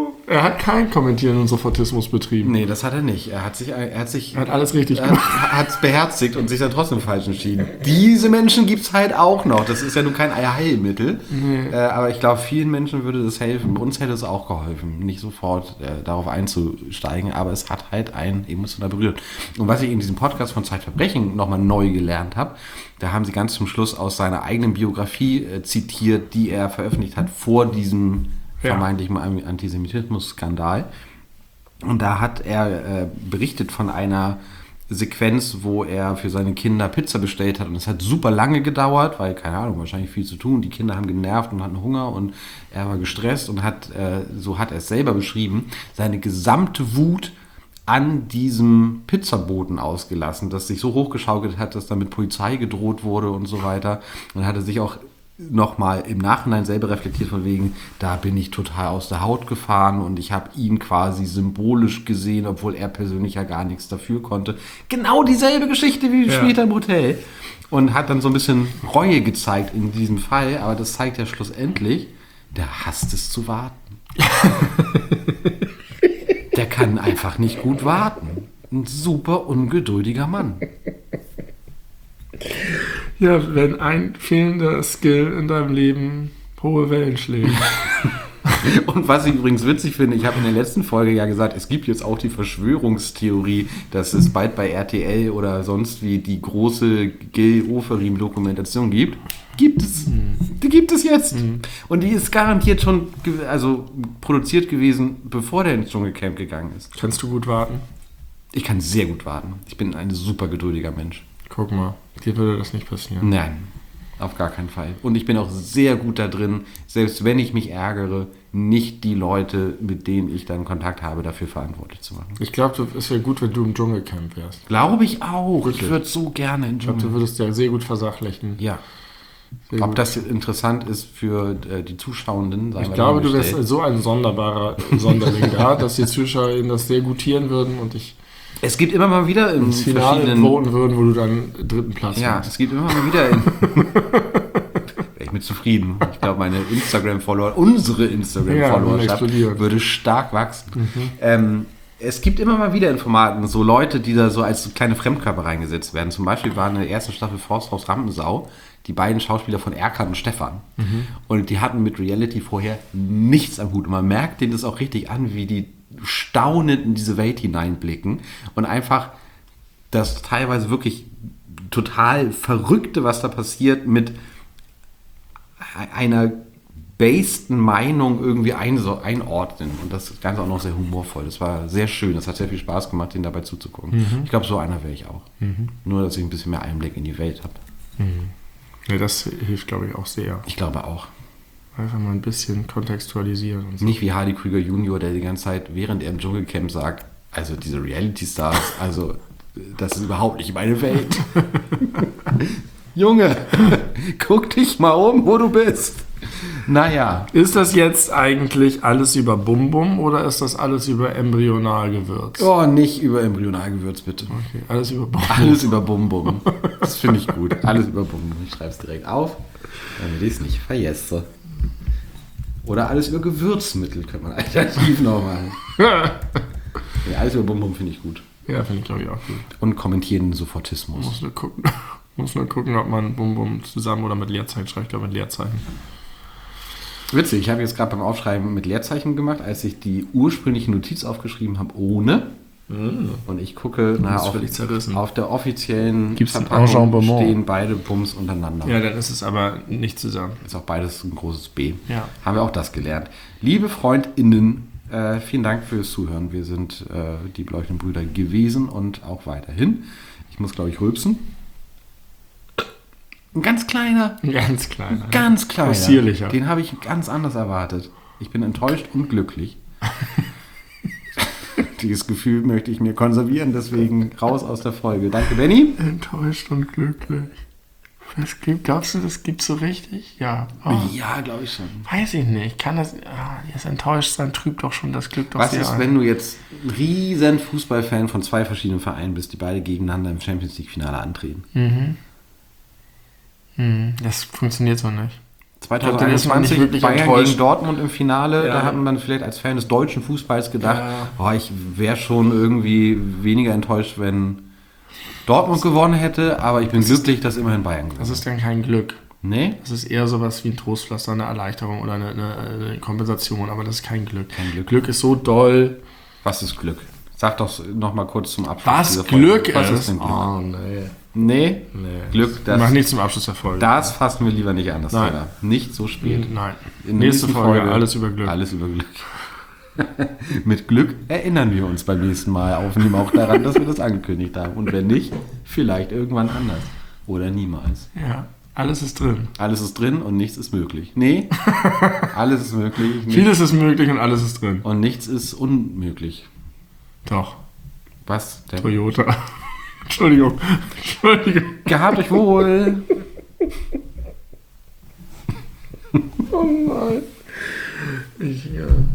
hat kein Kommentieren und Sofortismus betrieben. Nee, das hat er nicht. Er hat alles richtig gemacht. Hat es beherzigt und sich dann trotzdem falsch entschieden. Diese Menschen gibt es halt auch noch. Das ist ja nun kein Heilmittel. Nee. Aber ich glaube, vielen Menschen würde das helfen. Uns hätte es auch geholfen, nicht sofort darauf einzusteigen. Aber es hat halt einen emotional berührt. Und was ich in diesem Podcast von Zeitverbrechen nochmal neu gelernt habe, da haben sie ganz zum Schluss aus seiner eigenen Biografie zitiert, die er veröffentlicht hat vor diesem vermeintlichen Antisemitismus-Skandal. Und da hat er berichtet von einer Sequenz, wo er für seine Kinder Pizza bestellt hat. Und es hat super lange gedauert, weil, keine Ahnung, wahrscheinlich viel zu tun. Die Kinder haben genervt und hatten Hunger und er war gestresst und hat, so hat er es selber beschrieben, seine gesamte Wut an diesem Pizzaboten ausgelassen, das sich so hochgeschaukelt hat, dass dann mit Polizei gedroht wurde und so weiter. Und dann hat er sich auch nochmal im Nachhinein selber reflektiert von wegen, da bin ich total aus der Haut gefahren und ich habe ihn quasi symbolisch gesehen, obwohl er persönlich ja gar nichts dafür konnte. Genau dieselbe Geschichte wie später im Hotel. Und hat dann so ein bisschen Reue gezeigt in diesem Fall, aber das zeigt ja schlussendlich, der hasst es zu warten. Der kann einfach nicht gut warten. Ein super ungeduldiger Mann. Ja, wenn ein fehlender Skill in deinem Leben hohe Wellen schlägt. Und was ich übrigens witzig finde, ich habe in der letzten Folge ja gesagt, es gibt jetzt auch die Verschwörungstheorie, dass es bald bei RTL oder sonst wie die große Gil Oferim-Dokumentation gibt. Gibt es. Die gibt es jetzt. Und die ist garantiert schon produziert gewesen, bevor der ins Dschungelcamp gegangen ist. Kannst du gut warten? Ich kann sehr gut warten. Ich bin ein super geduldiger Mensch. Guck mal, dir würde das nicht passieren. Nein, auf gar keinen Fall. Und ich bin auch sehr gut da drin, selbst wenn ich mich ärgere, nicht die Leute, mit denen ich dann Kontakt habe, dafür verantwortlich zu machen. Ich glaube, es wäre gut, wenn du im Dschungelcamp wärst. Glaube ich auch. Wirklich? Ich würde so gerne in Ich glaube, du würdest ja sehr gut versachlichen. Ja. Sehr Ob gut. das interessant ist für die Zuschauenden, Ich glaube, du wärst so ein sonderbarer Sonderling da, dass die Zuschauer das sehr gutieren würden und dich es gibt immer mal wieder in ins Finale verschiedenen voten würden, wo du dann 3. Platz Ja, hast. es gibt immer mal wieder wäre ich mit zufrieden. Ich glaube, unsere Instagram-Followerschaft explodiert. würde stark wachsen. Es gibt immer mal wieder in Formaten so Leute, die da so als so kleine Fremdkörper reingesetzt werden. Zum Beispiel waren in der ersten Staffel Forsthaus Rampensau die beiden Schauspieler von Erkan und Stefan. Und die hatten mit Reality vorher nichts am Hut. Und man merkt denen das auch richtig an, wie die staunend in diese Welt hineinblicken und einfach das teilweise wirklich total Verrückte, was da passiert, mit einer basesten Meinung irgendwie einordnen. Und das Ganze auch noch sehr humorvoll. Das war sehr schön. Das hat sehr viel Spaß gemacht, denen dabei zuzugucken. Ich glaube, so einer wäre ich auch. Nur, dass ich ein bisschen mehr Einblick in die Welt habe. Ja, das hilft, glaube ich, auch sehr. Ich glaube auch. Einfach mal ein bisschen kontextualisieren. Und so. Nicht wie Hardy Krüger Junior, der die ganze Zeit, während er im Dschungelcamp sagt, also diese Reality-Stars, also das ist überhaupt nicht meine Welt. Junge, guck dich mal um, wo du bist. Naja. Ist das jetzt eigentlich alles über Bum Bum oder ist das alles über Embryonalgewürz? Oh, nicht über Embryonalgewürz, bitte. Okay, alles über Bum Bum. Alles über Bum Bum. Das finde ich gut. Alles über Bum Bum. Ich schreibe es direkt auf, damit ich es nicht vergesse. Oder alles über Gewürzmittel könnte man alternativ noch machen. Ja, alles über Bum Bum finde ich gut. Ja, finde ich, glaube ich, auch gut. Und kommentieren Sofortismus. Muss nur gucken, ob man Bum Bum zusammen oder mit Leerzeichen schreibt. Ich glaube, mit Leerzeichen. Witzig, ich habe jetzt gerade beim Aufschreiben mit Leerzeichen gemacht, als ich die ursprüngliche Notiz aufgeschrieben habe, ohne. Und ich gucke auf der offiziellen Gibt's ein Verpackung Enjambement? stehen beide Bums untereinander. Ja, dann ist es aber nicht zusammen. Ist auch beides ein großes B. Ja. Haben wir auch das gelernt. Liebe FreundInnen, vielen Dank fürs Zuhören. Wir sind die beleuchteten Brüder gewesen und auch weiterhin. Ich muss, glaube ich, rülpsen. Ein ganz kleiner. Ganz kleiner. Ganz kleiner. Possierlicher. Den habe ich ganz anders erwartet. Ich bin enttäuscht und glücklich. Dieses Gefühl möchte ich mir konservieren, deswegen raus aus der Folge. Danke, Benni. Enttäuscht und glücklich. Glaubst du, das gibt's so richtig? Ja. Oh. Ja, glaube ich schon. Weiß ich nicht. Kann das. Jetzt enttäuscht sein, trübt doch schon das Glück doch Was sehr ist, ein. wenn du jetzt ein riesen Fußballfan von zwei verschiedenen Vereinen bist, die beide gegeneinander im Champions League-Finale antreten? Das funktioniert so nicht. 2021 wirklich Bayern enttäuscht. gegen Dortmund im Finale, Ja. da hat man vielleicht als Fan des deutschen Fußballs gedacht, Ja. ich wäre schon irgendwie weniger enttäuscht, wenn Dortmund gewonnen hätte, aber ich bin glücklich, dass immerhin Bayern gewonnen Das ist dann kein Glück. Nee? Das ist eher sowas wie ein Trostpflaster, eine Erleichterung oder eine Kompensation, aber das ist kein Glück. Kein Glück. Glück ist so doll. Was ist Glück? Sag doch noch mal kurz zum Abschluss. Was dieser Folge. Glück Was ist? ist denn Glück? Oh, nee. Nee? Glück, Mach nicht zum Abschluss der Folge. das fassen wir lieber nicht an, das Nein. Thema. Nicht so spät. Nein. In der Nächste nächsten Folge, alles über Glück. Alles über Glück. Mit Glück erinnern wir uns beim nächsten Mal aufnehmen auch daran, dass wir das angekündigt haben. Und wenn nicht, vielleicht irgendwann anders. Oder niemals. Ja, alles ist drin. Alles ist drin und nichts ist möglich. Nee, alles ist möglich. Vieles ist möglich und alles ist drin. Und nichts ist unmöglich. Doch. Was denn? Toyota. Entschuldigung. Gehabt euch wohl. Oh nein.